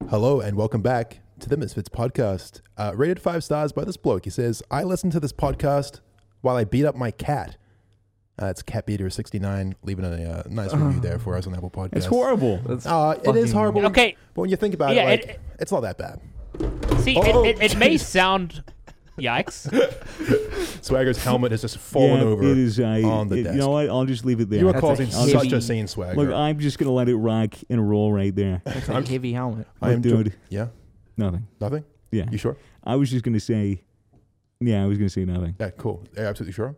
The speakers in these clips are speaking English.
Hello and welcome back to the Misfits podcast. Rated 5 stars by this bloke. He says, I listen to this podcast while I beat up my cat. It's CatBeater69 leaving a nice review there for us on Apple Podcasts. It's horrible. It is horrible. Okay. But when you think about it, it's not that bad. See, it may sound... Yikes. Swagger's helmet has just fallen over it is, on the desk. You know what? I'll just leave it there. You are That's causing a such heavy- a scene, Swagger. Look, I'm just going to let it rock and roll right there. It's a heavy helmet. I am dude. Yeah? Nothing. Nothing? Yeah. You sure? I was just going to say... Yeah, I was going to say nothing. Yeah, cool. Are you absolutely sure?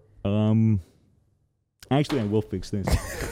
Actually, I will fix this.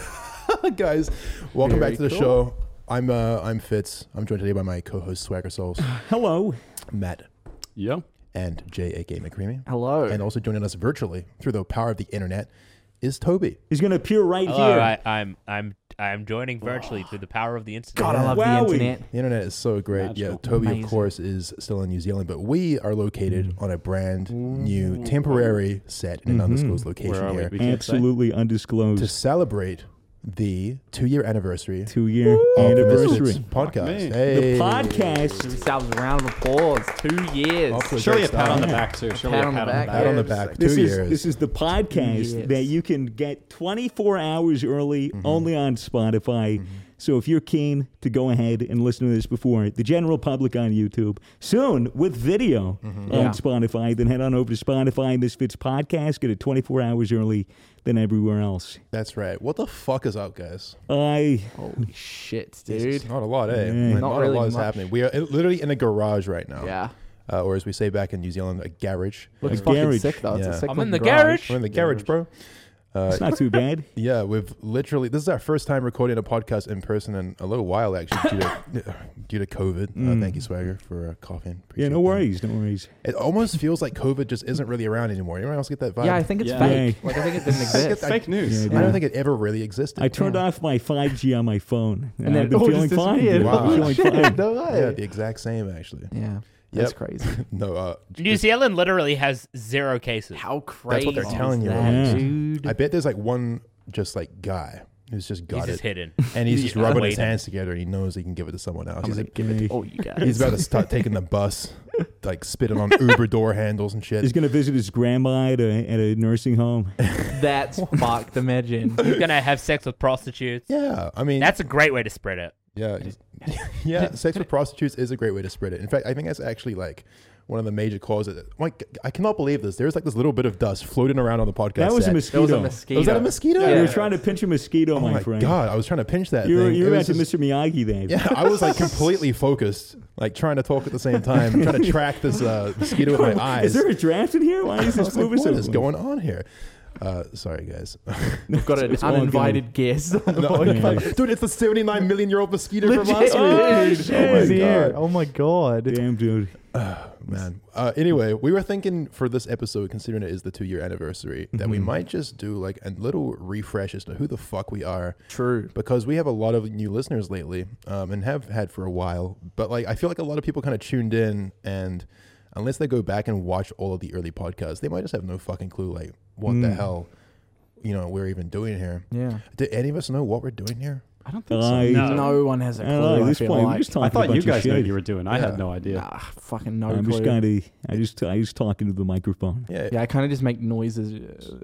Guys, welcome Very back to the cool. show. I'm Fitz. I'm joined today by my co-host Swagger Souls, Hello. Matt, Yeah. and Jay, aka McCreamy. Hello. And also joining us virtually through the power of the internet is Toby. He's going to appear right Hello, here. I'm joining virtually through the power of the internet. God, I love Wowie. the internet. The internet is so great. Magical. Yeah, Toby, Amazing. of course, is still in New Zealand, but we are located on a brand new temporary set in an undisclosed location Where are we? here We can't say. Absolutely to undisclosed. celebrate the 2-year anniversary 2-year of the anniversary. Misfits podcast. me. Hey. The podcast. Give yourselves a round of applause. 2 years. Off to a Surely great a pat on the start. back, too. Surely pat a on the back. Pat on the Yes. back. This 2 is, years. this is the podcast Yes. that you can get 24 hours early only on Spotify. So if you're keen to go ahead and listen to this before the general public on YouTube, soon with video on Yeah. Spotify, then head on over to Spotify Misfits Podcast, get it 24 hours early than everywhere else. That's right. What the fuck is up, guys? I Holy shit, It's dude. not a lot, eh? Yeah. Not really a lot is much. happening. We are literally in a garage right now. Yeah. Or as we say back in New Zealand, a garage. Looks A fucking garage. sick, though. It's Yeah. a sick I'm in the looking garage. We're in the garage, bro. it's not too bad. Yeah, we've literally, this is our first time recording a podcast in person in a little while, actually, due to COVID. Thank you, Swagger, for coughing. Yeah, Appreciate no that. worries, no worries. It almost feels like COVID just isn't really around anymore. Anyone else get that vibe? Yeah, I think it's Yeah. fake. Yeah. Like, I think it didn't exist. Fake news. Yeah, I don't think it ever really existed. I turned off my 5G on my phone, and And then I've been it all feeling just fine. disappeared. Wow. I've been feeling fine. No yeah, way. the exact same, actually. Yeah. That's Yep. crazy. No, New Zealand literally has 0 cases. How crazy what they're telling is you, that, right? dude? I bet there's like one just like guy who's just He's got just it. hidden. And he's just Yeah. rubbing his Waiting. hands together and he knows he can give it to someone else. I'm He's gonna like, give it Hey. to all you guys. he's about to start taking the bus, like spitting on Uber door handles and shit. He's going to visit his grandma at a nursing home. That's fucked. Imagine. You're going to have sex with prostitutes. Yeah, I mean, That's a great way to spread it. yeah, yeah. Sex with prostitutes is a great way to spread it. In fact, I think that's actually like one of the major causes. Like, I cannot believe this. There's like this little bit of dust floating around on the podcast. That was a set. That was mosquito. a mosquito. Was that a mosquito? You Yeah. were trying to pinch a mosquito, Oh my my friend. god, I was trying to pinch that. You were, thing. you It were was at the just- Mr. Miyagi then. Yeah, I was like completely focused, like trying to talk at the same time, trying to track this mosquito with my eyes. Is there a draft in here? Why is I this was like, moving so what is slow? going on here? Sorry, guys. We've got an It's all uninvited guest. No, Yeah. dude, it's the 79-million-year-old mosquito from Legit. last week. Oh, Oh shit. my He's here. god. Oh my god. Damn, dude. Man. Anyway, we were thinking for this episode, considering it is the 2-year anniversary, that we might just do like a little refresh as to who the fuck we are. True. Because we have a lot of new listeners lately, and have had for a while. But like, I feel like a lot of people kind of tuned in, and unless they go back and watch all of the early podcasts, they might just have no fucking clue, like, what the hell, we're even doing here. Yeah. Do any of us know what we're doing here? I don't think so. I- No one has a I clue. don't know, at I this feel point, we're like. just talking I thought about you guys knew shit. what you were doing. I Yeah. had no idea. Nah, fucking no I'm clue. just kind of, I just talking to the microphone. Yeah. Yeah, I kind of just make noises.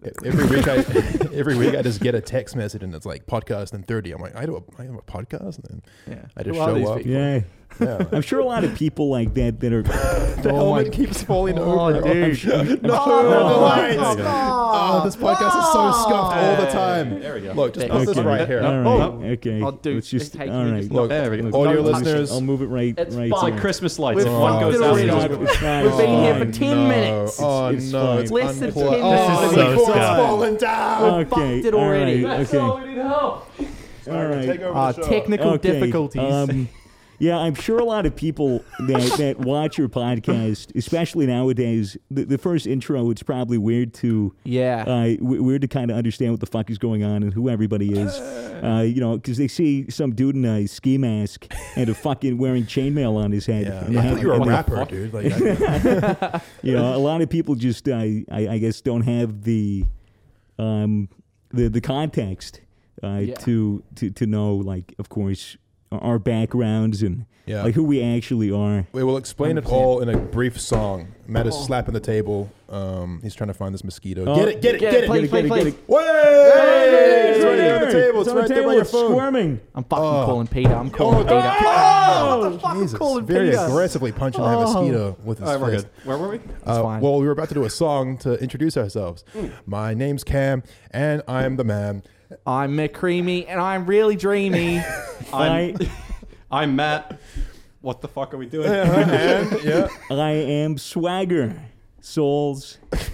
Every week I just get a text message and it's like podcast in 30. I'm like, I have a podcast, and then Yeah. I just Who are show these up. people? Yeah. Yeah. I'm sure a lot of people like that are... The Oh my helmet keeps falling God, over. dude. No, Oh, the lights. stop. Oh, this podcast is so scuffed all the time. There we go. Look, just Okay. put this right here. All right. Oh. Okay. Oh, dude, Let's just... okay, all can you right. just Look, There we go. audio Don't touch listeners. I'll move it right. It's right fine. Like there. Christmas lights. We've If one fucked goes it out, already. the other It's goes- fine. We've been here Oh, for 10 minutes. Oh, It's no. fine. It's Less than unplugged. 10 Oh, minutes. the This is so board's scuffed. falling down. fucked Okay. it all already. right, Okay. we need help. All right. Take over the show. Technical Okay, difficulties. Yeah, I'm sure a lot of people that watch your podcast, especially nowadays, the first intro, it's probably weird to Yeah. weird to kind of understand what the fuck is going on and who everybody is. Because they see some dude in a ski mask and a fucking wearing chainmail on his head. Yeah, And they I have- thought you were a and they- rapper, dude. Like, I- a lot of people just, I guess, don't have the context Yeah. to know, like, of course, our backgrounds and Yeah. like who we actually are. We will explain it all in a brief song. Matt is slapping the table. He's trying to find this mosquito. Oh. Get it. Play. Way! Hey, It's right there on the table. It's right there by your It's phone. squirming. I'm fucking calling Peter. I'm calling Peter. Jesus. calling Very Peter? aggressively punching that mosquito with his All right, we're fist. good. Where were we? fine. Well, we were about to do a song to introduce ourselves. My name's Cam, and I'm the man. I'm McCreamy, and I'm really dreamy. I'm Matt. What the fuck are we doing? And, yeah, I am Swagger. Souls.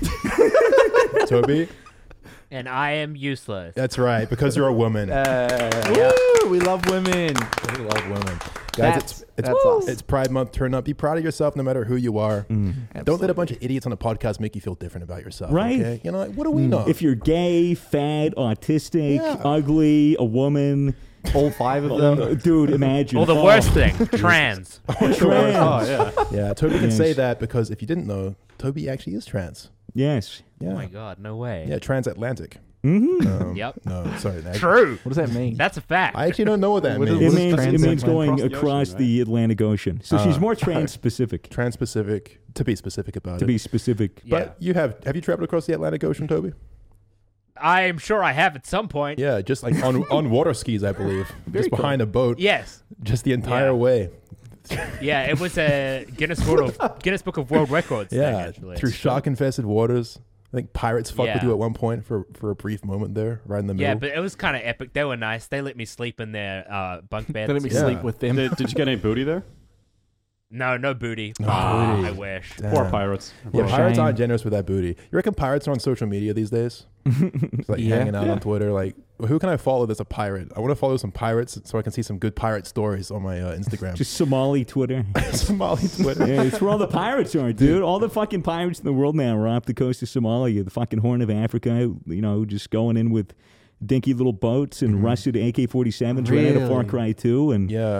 Toby. And I am useless. That's right, because you're a woman. Woo, we love women. We love women. Guys, That's us. it's Pride Month. Turn up. Be proud of yourself no matter who you are. Don't let a bunch of idiots on a podcast make you feel different about yourself. Right. Okay? You know, like, what do we know? If you're gay, fat, autistic, ugly, a woman, All 5 of them. dude, imagine. Well, the worst thing, trans. Trans. Oh, yeah. Yeah, Toby can Yes. say that because if you didn't know, Toby actually is trans. Yes. Yeah. Oh my god, no way. Yeah, transatlantic. Yep. No, sorry. Nag. True. What does that mean? That's a fact. I actually don't know what that What means. It is means, it trans- means going across the ocean, across right? the Atlantic Ocean. So she's more trans-specific, Trans-Pacific, to be specific about to it. be specific. Yeah. But have you traveled across the Atlantic Ocean, Toby? I'm sure I have at some point. Yeah, just like on water skis, I believe. Just behind a boat. Yes. Just the entire Yeah. way. Yeah, it was a Guinness Book of World Records thing, Yeah, actually. through shark-infested waters. I think pirates fucked with Yeah. you at one point for a brief moment there, right in the middle. Yeah, but it was kind of epic. They were nice. They let me sleep in their bunk beds. They let me Yeah. sleep with them. Did you get any booty there? No booty. No Ah, booty. I wish. Damn. Poor pirates. Yeah, What a pirates shame. aren't generous with that booty. You reckon pirates are on social media these days? Just like Yeah. hanging out Yeah. on Twitter. Like, who can I follow that's a pirate? I want to follow some pirates so I can see some good pirate stories on my Instagram. Just Somali Twitter. Somali Twitter. Yeah, it's where all the pirates are, dude. All the fucking pirates in the world now are off the coast of Somalia, the fucking Horn of Africa, you know, just going in with dinky little boats and rusted AK-47s right out of Far Really? Cry 2. And Yeah.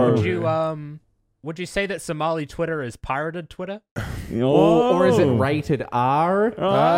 Would you say that Somali Twitter is pirated Twitter? Or is it rated R?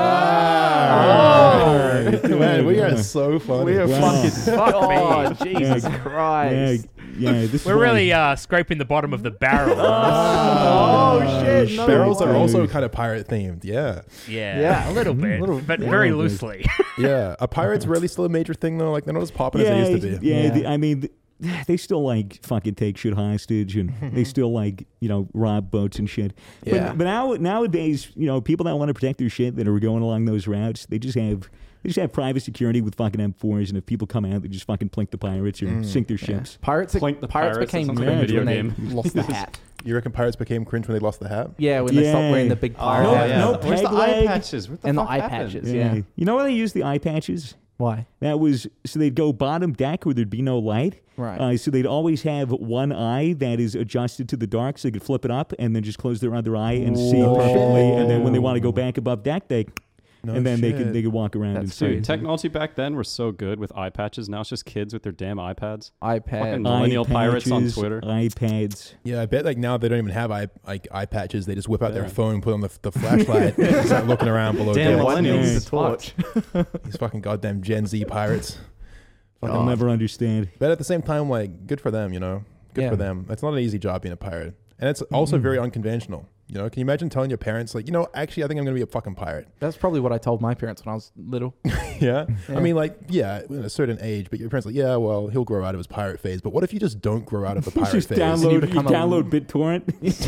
Man, we are so funny. We are Wow. fucking. Fuck Oh, me. Jesus Yeah, Christ. yeah. This is We're why- really scraping the bottom of the barrel. Oh, shit. No. Barrels are Shit. also kind of pirate themed. Yeah. Yeah, a little bit, but very little bit. loosely. Yeah. Are pirates really still a major thing though? Like they're not as popular as they used to be. Yeah, Yeah. I mean, they still like fucking take shit hostage, and they still like rob boats and shit. Yeah. But nowadays, people that want to protect their shit that are going along those routes, they just have private security with fucking M4s, and if people come out, they just fucking plink the pirates or sink their ships. Pirates Plink the pirates, became that sounds like a cringe video when they game. lost the hat. You reckon pirates became cringe when they lost the hat? Yeah, when they stopped Yeah. wearing the big pirate No, hat. no Where's the peg eye leg? patches? What the And the fuck eye happened? patches. Yeah. You know why they use the eye patches? Why? That was so they'd go bottom deck where there'd be no light. Right. So they'd always have one eye that is adjusted to the dark, so they could flip it up and then just close their other eye and see Whoa. perfectly. And then when they want to go back above deck, they No and then shit. they could walk around That's and see. crazy. Dude, technology back then was so good with eye patches. Now it's just kids with their damn iPads. iPad. Fucking millennial Eye pirates on patches, Twitter. iPads. Yeah, I bet like now they don't even have eye patches. They just whip out their Yeah. phone, put on the flashlight, and start looking around below Damn deck. millennials. Yeah. Use the torch. These fucking goddamn Gen Z pirates. I'll never understand. But at the same time, like, good for them, Good Yeah. for them. It's not an easy job being a pirate. And it's also very unconventional. Can you imagine telling your parents, like, actually, I think I'm going to be a fucking pirate? That's probably what I told my parents when I was little. Yeah? I Yeah. mean, like, yeah, at a certain age, but your parents are like, yeah, well, he'll grow out of his pirate phase. But what if you just don't grow out of the pirate Just phase? download become a- BitTorrent.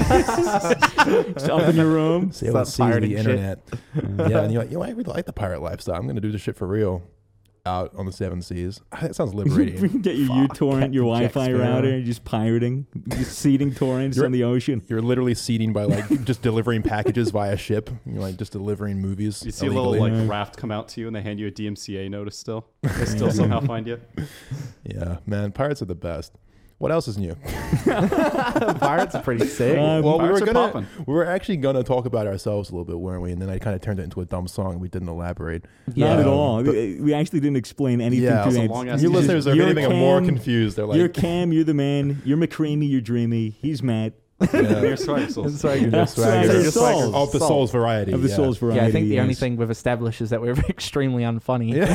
It's up in your room. Sail Start the seas of pirating the shit. internet. Yeah, and you're like, I really like the pirate lifestyle. I'm going to do this shit for real out on the seven seas. That sounds liberating. Get your uTorrent, your Jack Wi-Fi Sparrow. router, just pirating, just seeding torrents You're- on the ocean. You're literally seeding by like just delivering packages via ship. You're like just delivering movies. You see a illegally. little Yeah. like raft come out to you and they hand you a DMCA notice still. They still somehow find you. Yeah, man, pirates are the best. What else is new? Pirates are pretty sick. Um, Well, Pirates are popping. we were actually gonna talk about ourselves a little bit, weren't we? And then I kind of turned it into a dumb song. And we didn't elaborate. Not at Um, all. but- We actually didn't explain anything Yeah, to it's a that. long-ass Your Just- listeners, if you're anything, are more Cam, confused. They're you're like, Cam, you're the man. You're McCreamy, you're Dreamy. He's Matt. Mere swagger souls. Swagger Yeah, Souls. swagger. So just swagger Souls. Of the Souls variety. Of the yeah. Souls variety. Yeah, I think the only yes. thing we've established is that we're extremely unfunny. Yeah.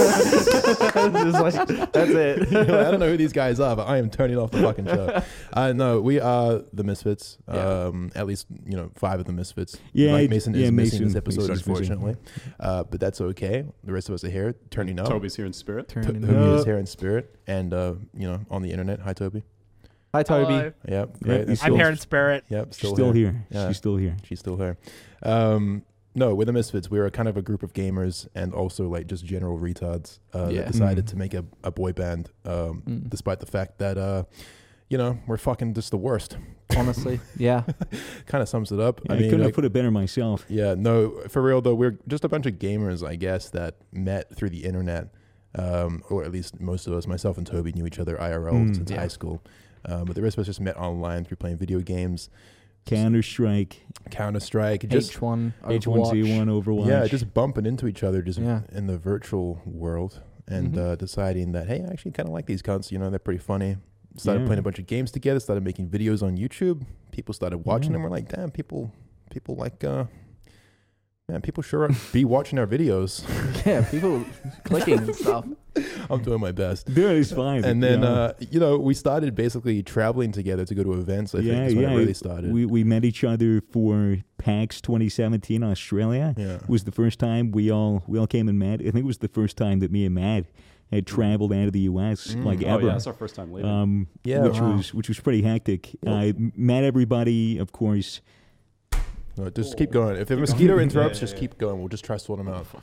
Just like, that's it. You're like, I don't know who these guys are, but I am turning off the fucking show. No, we are the Misfits. At least 5 of the Misfits. Yeah, Mike Mason is missing this Mason- episode, Mason's missing. unfortunately. But that's okay. The rest of us are here, turning up. Toby's here in spirit. Turning Toby up. is here in spirit, and on the internet. Hi, Toby. Hi, Toby. Hello. Yep, great. he's I'm still- here in spirit. Yep, She's still, still here. here. Yeah. She's still here. She's still here. No, we're the Misfits. We're kind of a group of gamers and also like just general retards Yeah. that decided to make a boy band, despite the fact that we're fucking just the worst. Honestly, yeah. Kind of sums it up. I I mean, couldn't like, have put it better myself. yeah, no, for real though, we're just a bunch of gamers, I guess, that met through the internet, or at least most of us, myself and Toby, knew each other IRL since Yeah. high school. But the rest of us just met online through playing video games, Counter-Strike, Counter-Strike, just H1, H1Z1, Overwatch. yeah, just bumping into each other just Yeah. in the virtual world and deciding that, hey, I actually kind of like these cunts. They're pretty funny. Started Yeah. playing a bunch of games together, started making videos on YouTube. People started watching them. We're like, damn, people like, man, people sure be watching our videos. Yeah, people clicking and stuff. I'm doing my best. Dude, it's fine. And then, yeah. we started basically traveling together to go to events, I think, is when it really started. We met each other for PAX 2017 Australia. yeah. Was the first time we all came and met. I think it was the first time that me and Matt had traveled out of the U.S. like Oh ever. yeah, that's our first time leaving. Yeah. which was pretty hectic. I met everybody, of course. No, just keep going. If the mosquito interrupts, just keep going. We'll just try to sort them out.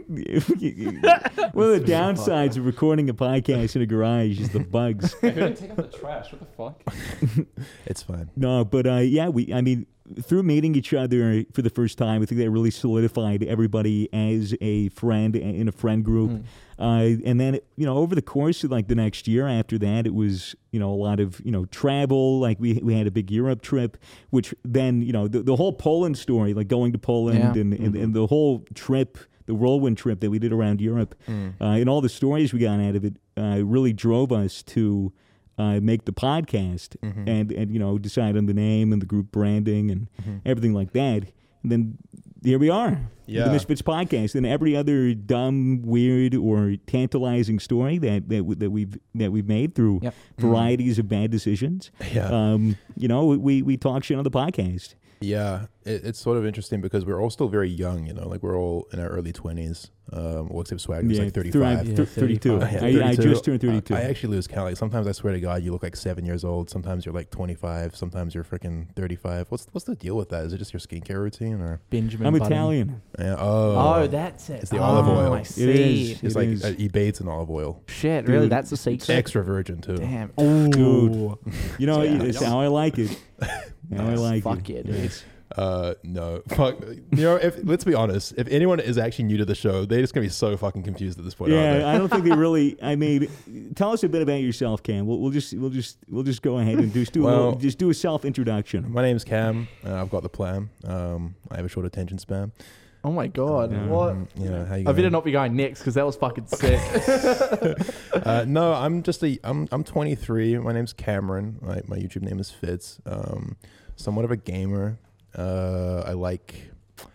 One of the downsides of recording a podcast in a garage is the bugs. Hey, who didn't take out the trash? What the fuck? It's fine. No, but through meeting each other for the first time, I think that really solidified everybody as a friend in a friend group. And then, over the course of like the next year after that, it was, a lot of, travel. Like we had a big Europe trip, which then, the whole Poland story, like going to Poland and the whole trip, the whirlwind trip that we did around Europe, and all the stories we got out of it really drove us to make the podcast and decide on the name and the group branding and everything like that. And then here we are, Yeah. the Misfits podcast, and every other dumb, weird, or tantalizing story that we've made through Yep. varieties of bad decisions. Yeah. We talk shit on the podcast. Yeah, it's sort of interesting because we're all still very young, like we're all in our early 20s. Well, except Swag was like 35. 32. Yeah, I 32. just turned 32. I actually lose count. Like sometimes I swear to God, you look like 7 years old. Sometimes you're like 25. Sometimes you're freaking 35. What's the deal with that? Is it just your skincare routine or? Benjamin I'm Button. Italian. Yeah, Oh, that's it. It's the olive oil. I It see. is. It's It like is. he bathes in olive oil. Shit, really? Dude, That's the secret? Extra virgin too. Damn. Dude. It's Yeah. how I like it. How I like Fuck it. yeah, dude. Yes. No, fuck. Let's be honest. If anyone is actually new to the show, they're just gonna be so fucking confused at this point. aren't Yeah, they? I don't think they really. I mean, tell us a bit about yourself, Cam. We'll just go ahead and just do a self introduction. My name's Cam. I've got the plan. I have a short attention span. Oh my god. Yeah. What? Yeah, how you I better going? not be going next because that was fucking sick. No, I'm 23. My name's Cameron. My YouTube name is Fitz. Somewhat of a gamer. I like,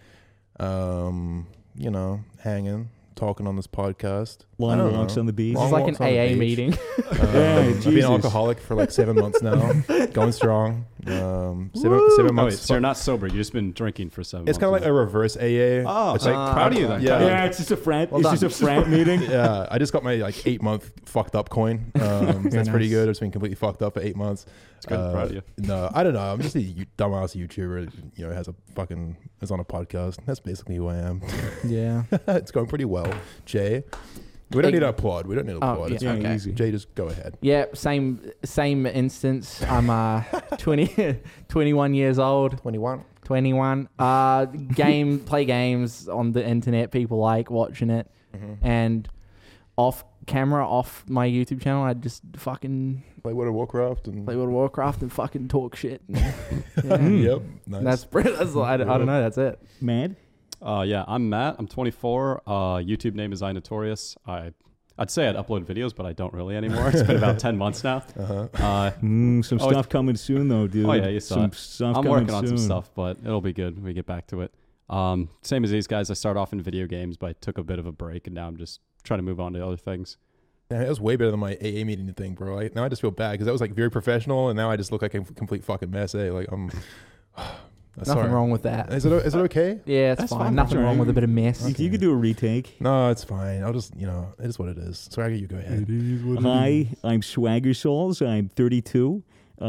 hanging, talking on this podcast. I Long don't walks know. on the beach. This Long is like an walks on the AA beach. meeting. I've been Jesus. alcoholic for like 7 months now, going strong. 7 Oh, months. wait, so you're not sober. You've just been drinking for 7 months. It's kind of like a reverse AA. Oh, it's like proud of you then. Yeah. Yeah, it's just a frat. Well it's done. just a frat meeting. Yeah, I just got my 8-month fucked up coin. That's pretty nice. good. It's been completely fucked up for 8 months. It's good. Proud of you. No, I don't know. I'm just a dumbass YouTuber. Is on a podcast. That's basically who I am. Yeah. It's going pretty well. Jay, we don't need to applaud. We don't need to Oh, applaud. yeah. It's Yeah, fine. Okay. easy. Jay, just go ahead. Yeah, same instance. I'm 21 years old. 21. 21. Play games on the internet. People like watching it. And off camera, off my YouTube channel, I just fucking Play World of Warcraft and play World of Warcraft and fucking talk shit. Yeah. Yep. Nice. That's I don't know. That's it. Mad. Yeah, I'm Matt. I'm 24. YouTube name is iNotorious. I I'd say I'd upload videos, but I don't really anymore. It's been about 10 months now. Some stuff coming soon, though, dude. Oh, yeah, you saw some it. stuff I'm coming working on soon. some stuff, but it'll be good when we get back to it. Same as these guys. I started off in video games, but I took a bit of a break, and now I'm just trying to move on to other things. Yeah, it was way better than my AA meeting thing, bro. Now I just feel bad because that was like very professional, and now I just look like a complete fucking mess. Like I'm. Nothing wrong with that. Is it okay? Yeah, it's That's fine. fine. Nothing That's wrong all with a bit of mess. You could do a retake. No, it's fine. I'll just, it is what it is. Swagger, you go ahead. Hi, I'm Swagger Souls. I'm 32.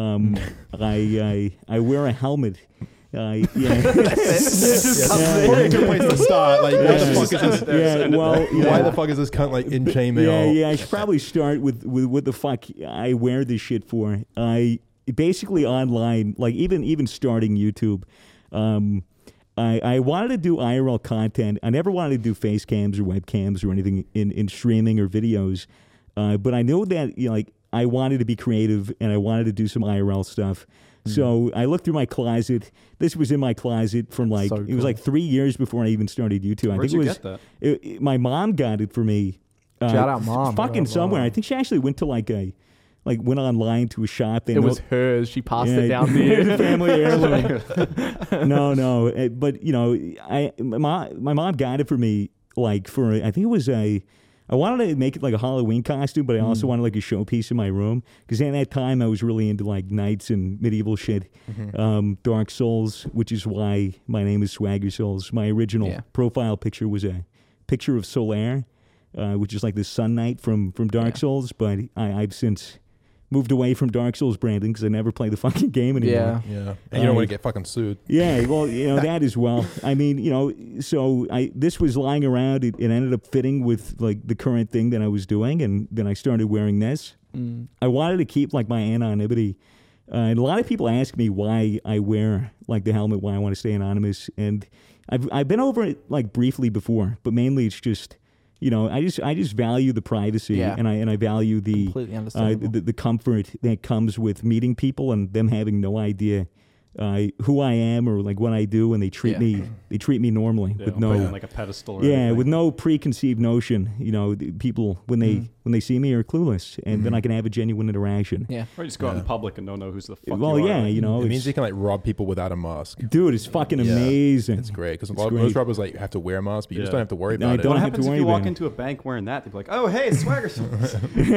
I wear a helmet. Yeah. Probably a good place to start. Like, why the fuck is this? Yeah, well, Why the fuck is this cunt like in chainmail? Yeah. I should probably start with what the fuck I wear this shit for. I basically online, like even starting YouTube. I wanted to do IRL content. I never wanted to do face cams or webcams or anything in streaming or videos. But I knew that like I wanted to be creative and I wanted to do some IRL stuff. So I looked through my closet. This was in my closet from like it was like 3 years before I even started YouTube. I Where'd think you it was get that? my mom got it for me. Shout out, Mom. Fucking somewhere. I think she actually went to went online to a shop. It was hers. She passed it down to you. The family heirloom. No. But my mom got it for me for I think it was I wanted to make it like a Halloween costume, but I also wanted like a showpiece in my room because at that time I was really into like knights and medieval shit, Dark Souls, which is why my name is Swagger Souls. My original profile picture was a picture of Solaire, which is like the Sun Knight from Dark Souls, but I've since moved away from Dark Souls branding because I never play the fucking game anymore. Yeah. And you don't want to get fucking sued. Yeah, well, that as well. I mean, so this was lying around. It ended up fitting with like the current thing that I was doing, and then I started wearing this. I wanted to keep like my anonymity. And a lot of people ask me why I wear like the helmet, why I want to stay anonymous, and I've been over it like briefly before, but mainly it's just. I just value the privacy and I value the Completely understandable. the comfort that comes with meeting people and them having no idea who I am or like what I do, and they treat me normally with no like a pedestal. Or anything. with no preconceived notion. The people when they see me are clueless, and then I can have a genuine interaction. Yeah. Or you just go out in public and don't know who's the fuck Well, you are. yeah, It means you can like rob people without a mask. dude, it's fucking amazing. It's great because great. most robbers like have to wear a mask, but you just don't have to worry about it. don't What have to happens if worry you walk about it. into a bank wearing that? They'd be like, "Oh, hey, it's Swagger Souls."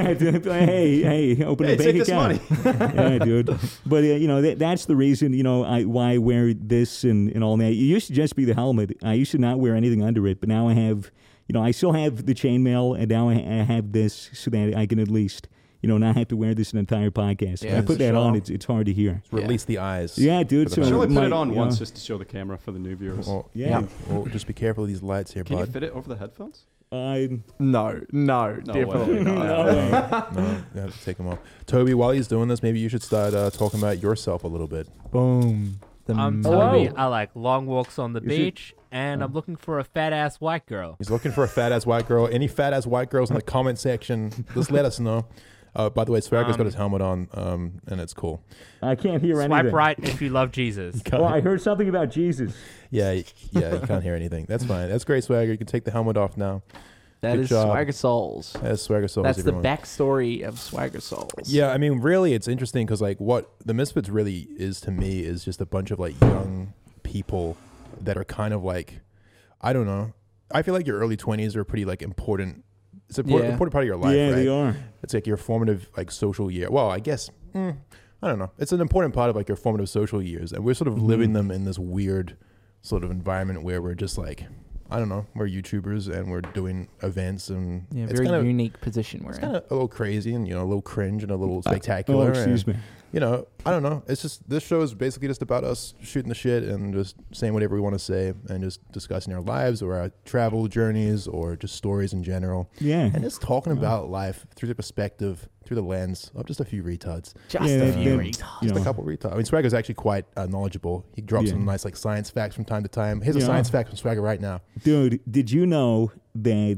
hey, open a Hey, take bank this account. money. Yeah, dude. But that's the reason why I wear this and all that. It used to just be the helmet. I used to not wear anything under it, but now I have I still have the chainmail, and now I have this so that I can at least not have to wear this an entire podcast. Yeah, When I put that for on, sure. it's hard to hear. Release the eyes. Yeah, dude. For So the Should only put my- it on you once know, just to show the camera for the new viewers. Well, Yeah. Well, just be careful of these lights here, Can you bud. fit it over the headphones? No, definitely way. not. No way. No, you have to take them off. Toby, while he's doing this, maybe you should start talking about yourself a little bit. Boom. I'm Hello. Toby. I like long walks on the Is it- beach, and I'm looking for a fat ass white girl. He's looking for a fat ass white girl. Any fat ass white girls in the comment section, just let us know. By the way, Swagger's got his helmet on, and it's cool. I can't hear Swipe anything. right if you love Jesus. Oh, I heard something about Jesus. Yeah, you can't hear anything. That's fine. That's great, Swagger. You can take the helmet off now. That Good is job. Swagger Souls. That's Swagger Souls. That's everyone. the backstory of Swagger Souls. Yeah, I mean, really, it's interesting because like what the Misfits really is to me is just a bunch of like young people that are kind of like, I don't know. I feel like your early 20s are pretty like important. It's an important part of your life, Yeah, right? they are. It's like your formative like social year. Well, I guess I don't know. It's an important part of like your formative social years, and we're sort of living them in this weird sort of environment where we're just like, I don't know, we're YouTubers and we're doing events, and Yeah, it's very kind of unique position we're it's in. kind of a little crazy and a little cringe and a little Oh, spectacular. excuse and, me. I don't know. It's just this show is basically just about us shooting the shit and just saying whatever we want to say and just discussing our lives or our travel journeys or just stories in general. Yeah. And just talking about life through the perspective, through the lens of just a few retards. Just Yeah, a that- few that- retards. you Just know. a couple retards. I mean, Swagger's actually quite knowledgeable. He drops Yeah. some nice like science facts from time to time. Here's a Yeah. science fact from Swagger right now. Dude, did you know that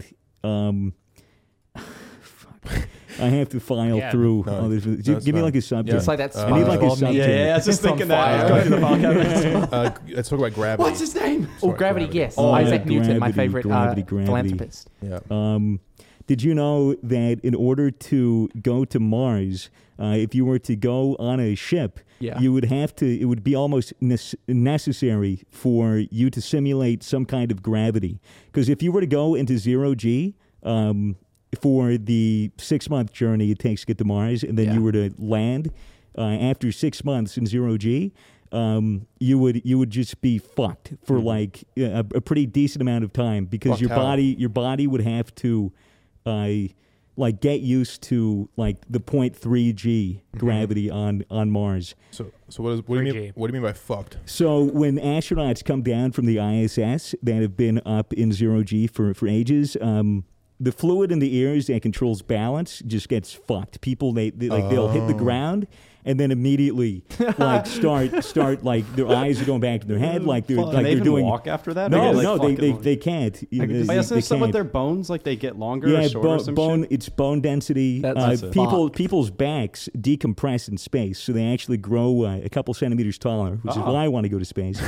fuck. I have to file Yeah. through No, all this. no, Give it's me fine. like a subject. It's like that I need like a SpongeBob subject. meme. Yeah, I was just It's on thinking that. fire. Let's go to the podcast. Let's talk about gravity. What's his name? Oh, Gravity, yes. Oh, Isaac yeah, Newton, my Gravity, favorite Gravity. philanthropist. Yeah. Did you know that in order to go to Mars, if you were to go on a ship, Yeah. you would have to, it would be almost necessary for you to simulate some kind of gravity. Because if you were to go into 0G for the 6-month journey it takes to get to Mars, and then Yeah. you were to land after 6 months in 0G, you would just be fucked for like a pretty decent amount of time because Fucked your how? body would have to like get used to like the 0.3 G gravity on Mars. So what do you mean? 3G. What do you mean by fucked? So when astronauts come down from the ISS that have been up in 0G for ages, the fluid in the ears that controls balance just gets fucked. People they'll hit the ground and then immediately like start like their eyes are going back to their head like they're Can like they they're even doing walk after that? No, Or no, like, fucking- they can't. I guess They there's some with can't. their bones, like they get longer or Yeah, shorter or some shit. it's bone density. That's People's backs decompress in space, so they actually grow a couple centimeters taller, which is why I want to go to space.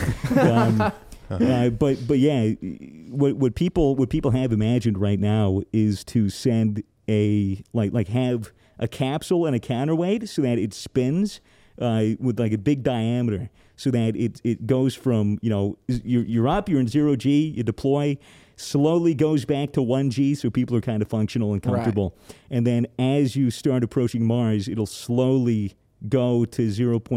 But yeah, what people have imagined right now is to send a have a capsule and a counterweight so that it spins with like a big diameter, so that it goes from you're up, you're in 0G, you deploy, slowly goes back to 1G, so people are kind of functional and comfortable, and then as you start approaching Mars, it'll slowly go to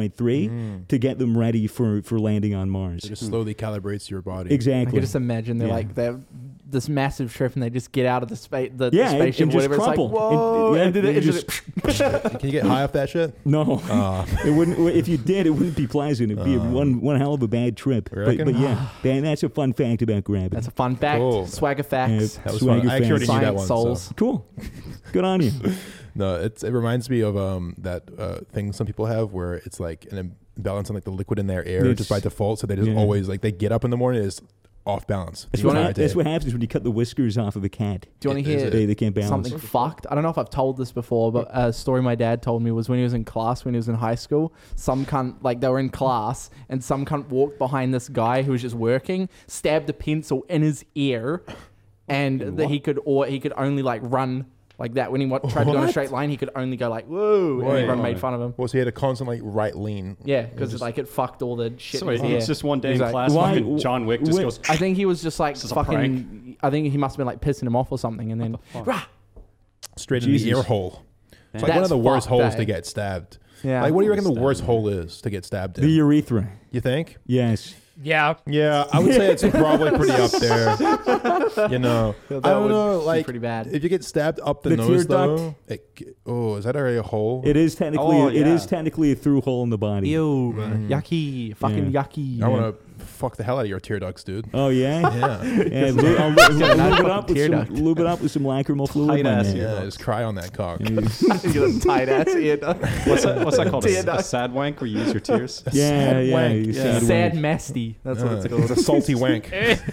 0.3 to get them ready for landing on Mars. It just slowly calibrates your body. I Exactly. can just imagine they're Yeah. like they're this massive trip and they just get out of the space the Yeah, spaceship and or just whatever. crumple. It's like whoa, And- and then yeah, it just- just Can you get high off that shit? No, Uh, it wouldn't. If you did, it wouldn't be pleasant. It'd be one hell of a bad trip. Reckon? But yeah, that's a fun fact about gravity. that's a fun fact. Cool. Swagger facts. Yeah. that was Swagger fun. I actually already fans. knew that Science one. souls. So. Cool. Good on you. No, it reminds me of that thing some people have where it's like an imbalance on like the liquid in their air It's- just by default. So they just yeah. always like they get up in the morning is off balance. That's the what, entire day. that's what happens when you cut the whiskers off of a cat. Do you want to Is hear it- They can't balance. something fucked? I don't know if I've told this before, but a story my dad told me was when he was in class, when he was in high school, some cunt, like they were in class, and some cunt walked behind this guy who was just working, stabbed a pencil in his ear, and that he could only like run like that. When he tried to go in a What? straight line, he could only go like, whoa, and Wait. everyone made fun of him. Well, so he had a constant like right lean. Yeah, because just- like it fucked all the shit. So in his it's ear. just one day He's in like, class. why- Fucking John Wick just wh- goes. I think he was just like This is a fucking. I think he must have been like pissing him off or something, and then rah, Straight in Jesus. the ear hole. It's like That's one of the worst fucked, holes eh? to get stabbed. yeah. Like, what do you reckon the Stabbed worst in. hole is to get stabbed in? The urethra. You think? Yes. Yeah. Yeah, I would say it's probably pretty up there. You know, That I don't would know. be Like, pretty bad. if you get stabbed up the, The nose, tear duct? though, is that already a hole? It is technically Oh, it is yeah. technically a through hole in the body. Ew, yucky, fucking yucky. I want to fuck the hell out of your tear ducts, dude. Oh yeah. Yeah, Yeah, I'll lube it up with some lacrimal fluid. Tight my ass man. ear. yeah. Just cry on that cock. You got a tight ass ear. What's that called? Tear A duct. sad wank where you use your tears? Yeah, Sad yeah. wank. you Yeah. Sad wank. masty. That's what it's It's called. a salty wank.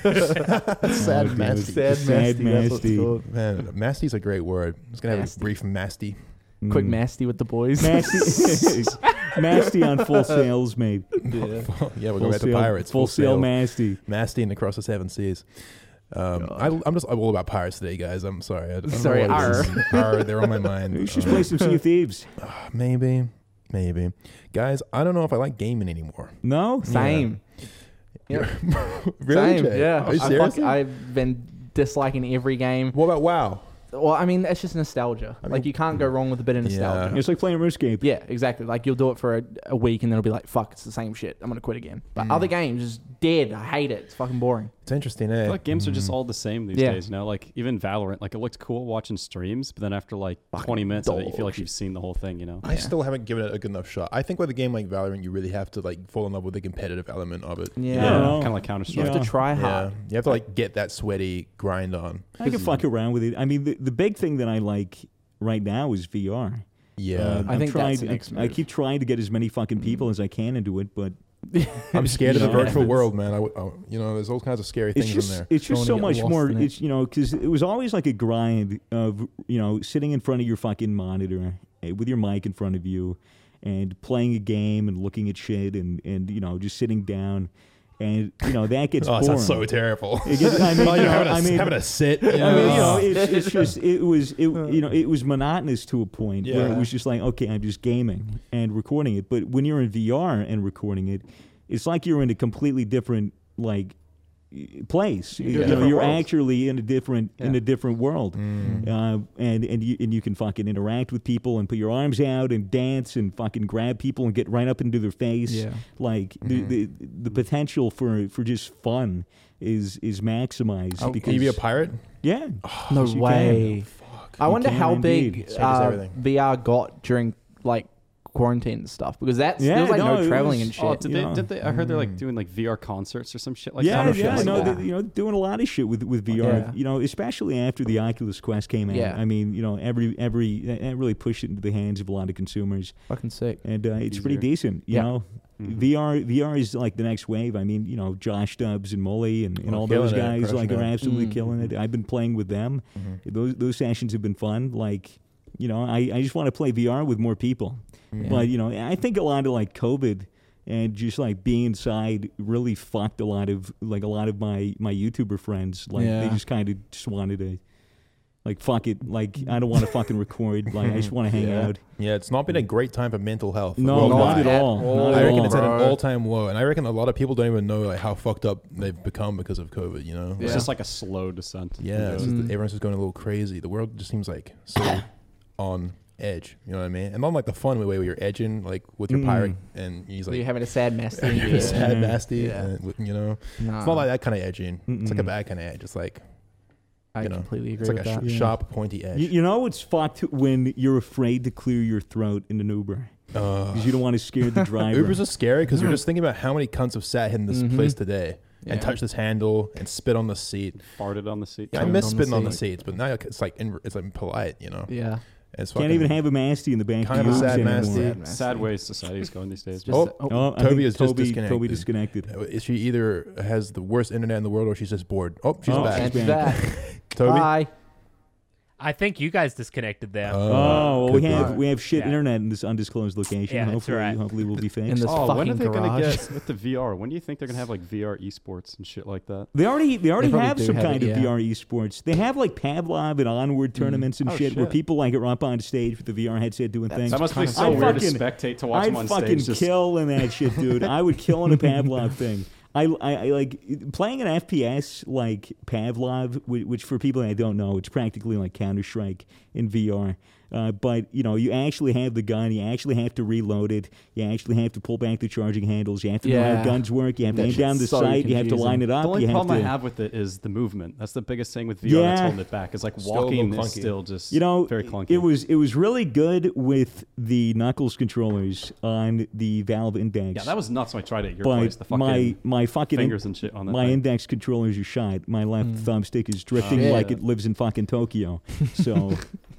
Sad Oh, masty. Sad Sad masty. That's what it's masty. called. Man, masty's a great word. I'm just gonna have Masty. a brief masty. Quick masty with the boys. Masty, masty on full sails, mate. Yeah. Yeah, we're Full going back to sail, pirates. full sail, masty. Masty and across the seven seas. I'm all about pirates today, guys. I'm sorry. I don't Sorry, know what it is. Arr, they're on my mind. We should play some Sea of Thieves. Maybe. Guys, I don't know if I like gaming anymore. No, Same. Yeah. Really? Same. Jay? Yeah. Are you serious? I've been disliking every game. What about WoW? Well, I mean, it's just nostalgia. I mean- Like, you can't go wrong with a bit of nostalgia. it's like playing RuneScape. Yeah, exactly. Like, you'll do it for a week and then it'll be like, fuck, it's the same shit. I'm going to quit again. But other games, just dead. I hate it. It's fucking boring. It's interesting, I eh? feel like games are just all the same these Yeah. days. You know, like even Valorant, like it looks cool watching streams, but then after like 20 minutes of it, you feel like you've seen the whole thing. You know, I still haven't given it a good enough shot. I think with a game like Valorant, you really have to like fall in love with the competitive element of it. Yeah. Yeah. kind of like Counter You Strike. have to try Yeah, hard. you have to like get that sweaty grind on. I can fuck around with it. I mean, the big thing that I like right now is VR. Yeah, I think that's the I next I move. keep trying to get as many fucking people as I can into it, but I'm scared of the Yeah. virtual world, man. There's all kinds of scary it's things in there. just Don't so wanna much get lost more. in it. It's because it was always like a grind of sitting in front of your fucking monitor with your mic in front of you and playing a game and looking at shit and just sitting down. and that gets Oh, it boring. sounds so terrible. It gets- I mean, Oh, you know, having a sit. I mean, it's just it was monotonous to a point where Yeah. it was just like, okay, I'm just gaming and recording it. But when you're in VR and recording it, it's like you're in a completely different place. different You're worlds. actually in a different world, Mm. and you can fucking interact with people and put your arms out and dance and fucking grab people and get right up into their face. Yeah. Like Mm-hmm. the potential for just fun is maximized. Can because you be a pirate? yeah. No Yes, you way. I You wonder can how indeed. big Changes everything. VR got during quarantine and stuff, because there Yeah, was no, no it traveling was- and shit. Oh, did Yeah. they? I heard they're like doing like VR concerts or some shit like Yeah, that. shit yeah, like no, that. doing a lot of shit with VR. Yeah. Especially after the Oculus Quest came out. Yeah. I mean, that really pushed it into the hands of a lot of consumers, Fucking sick. and it's pretty Easier. decent. You Yeah. know, VR is like the next wave. I mean, Josh Stubbs and Mully and Oh, all those killing it, guys crushing are it. absolutely killing it. I've been playing with them. Those sessions have been fun. Like, I just want to play VR with more people. But I think a lot of COVID and just being inside really fucked a lot of my YouTuber friends. They Yeah. just kind of just wanted to fuck it. I don't want to fucking record. I just want to hang Yeah. out. Yeah, it's not been a great time for mental health. No, not worldwide. at all. Not I at reckon all. it's at an Bro. all-time low, and I reckon a lot of people don't even know how fucked up they've become because of COVID. It's Yeah. just like a slow descent. Yeah, it's Mm. just, everyone's just going a little crazy. The world just seems so on edge. You know what I mean? And not the fun way where you're edging with your pirate, and he's You're having a sad mess. sad, Yeah. nasty. Yeah. And, it's Nah, not like that kind of edging. It's like a Mm-mm. bad kind of edge. It's I you know, completely agree it's like with a that. sharp, pointy edge. You know it's fucked when you're afraid to clear your throat in an Uber because you don't want to scare the driver. Ubers are scary because you're just thinking about how many cunts have sat in this Mhm. place today Yeah. and touched this handle and spit on the seat. Farted on the seat. Yeah, I Turned miss on the spitting on the seat. seats, but now it's polite, Yeah. It's Can't fucking, even have a masty in the back Kind of of a the sad Ubers masty. anymore. Sad ways society's going these days. Just- Oh, Oh, I Toby think is just disconnected. Toby disconnected. She either has the worst internet in the world or she's just bored. Oh, she's Oh, back. And she's that. Toby. Bye. I think you guys disconnected them. Oh, well, could we be. have shit Yeah. internet in this undisclosed location. Yeah, that's right. Hopefully we'll be fixed. In this Oh, when are fucking they gonna garage. get with the VR? When do you think they're gonna have VR esports and shit like that? They already probably have do some have kind it, of yeah. VR esports. They have Pavlov and Onward tournaments and Oh, shit where shit. people are up on stage with the VR headset doing things. That must be kinda so I'd weird to fucking- spectate to watch I'd them on fucking stage. Just kill in that shit, dude. I would kill in a Pavlov thing. I like playing an FPS like Pavlov, which for people that don't know, it's practically like Counter-Strike in VR. But you actually have the gun. You actually have to reload it. You actually have to pull back the charging handles. You have to know how Yeah. guns work. You have to That aim down the shit's so sight. You have to confusing. line it up. the only you have problem to, I have with it is the movement. That's the biggest thing with VR that's Yeah. holding it back. Is Still a walking little is clunky. still just very clunky. It was really good with the Knuckles controllers on the Valve Index. yeah, that was nuts when I tried it at your but place. The fucking my fucking fingers and shit on that. my thing. index controllers are shot. My left thumbstick is drifting Shit. like it lives in fucking Tokyo. So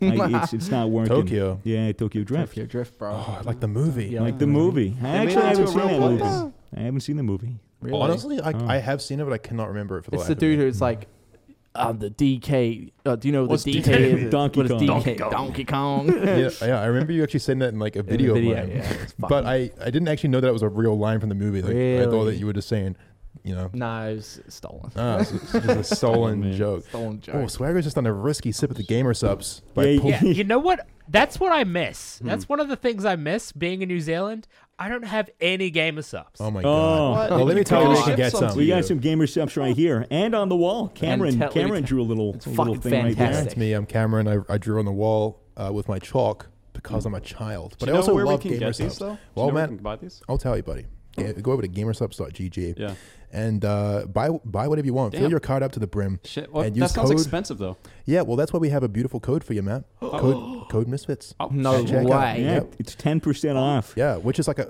it's not working. Tokyo. Yeah, Tokyo Drift. Tokyo Drift, bro. Oh, I like the movie. Yeah. Like the movie. I made actually it into haven't a seen real that movie. place. I haven't seen the movie. Really? Honestly, Oh. I have seen it, but I cannot remember it for the It's life the of dude me. who's like, the DK. Do you know what What's the DK is? Donkey What is Kong. DK? Donkey Kong. yeah, I remember you actually saying that in a video, of mine. yeah. It's But fucking- I didn't actually know that it was a real line from the movie. I thought Really? that you were just saying, No, it was stolen. it's just a stolen man. joke. Stolen joke. Oh, Swagger's just on a risky sip of the gamer subs. By Yeah, pull- Yeah, you know what? That's what I miss. That's one of the things I miss being in New Zealand. I don't have any gamer subs. Oh my Oh. god. What? Well, let me You tell you, can we ship can get some to some. We you. got some gamer subs right here and on the wall. Cameron let me tell- drew a little It's little fucking thing right there. fantastic. That's me. I'm Cameron. I drew on the wall with my chalk because I'm a child. Do But you I know also where love we can gamer get these subs. though? Well, Do you know where man, we can buy these? I'll tell you, buddy. Go over to gamersubs.gg Yeah. and buy whatever you want. Fill Damn. your card up to the brim. Shit. Well, And that use sounds code- expensive though. Yeah, well, that's why we have a beautiful code for you, Matt. Code Misfits. Oh, No Check out. way. Yeah, Yep. it's 10% off. Yeah, which is that's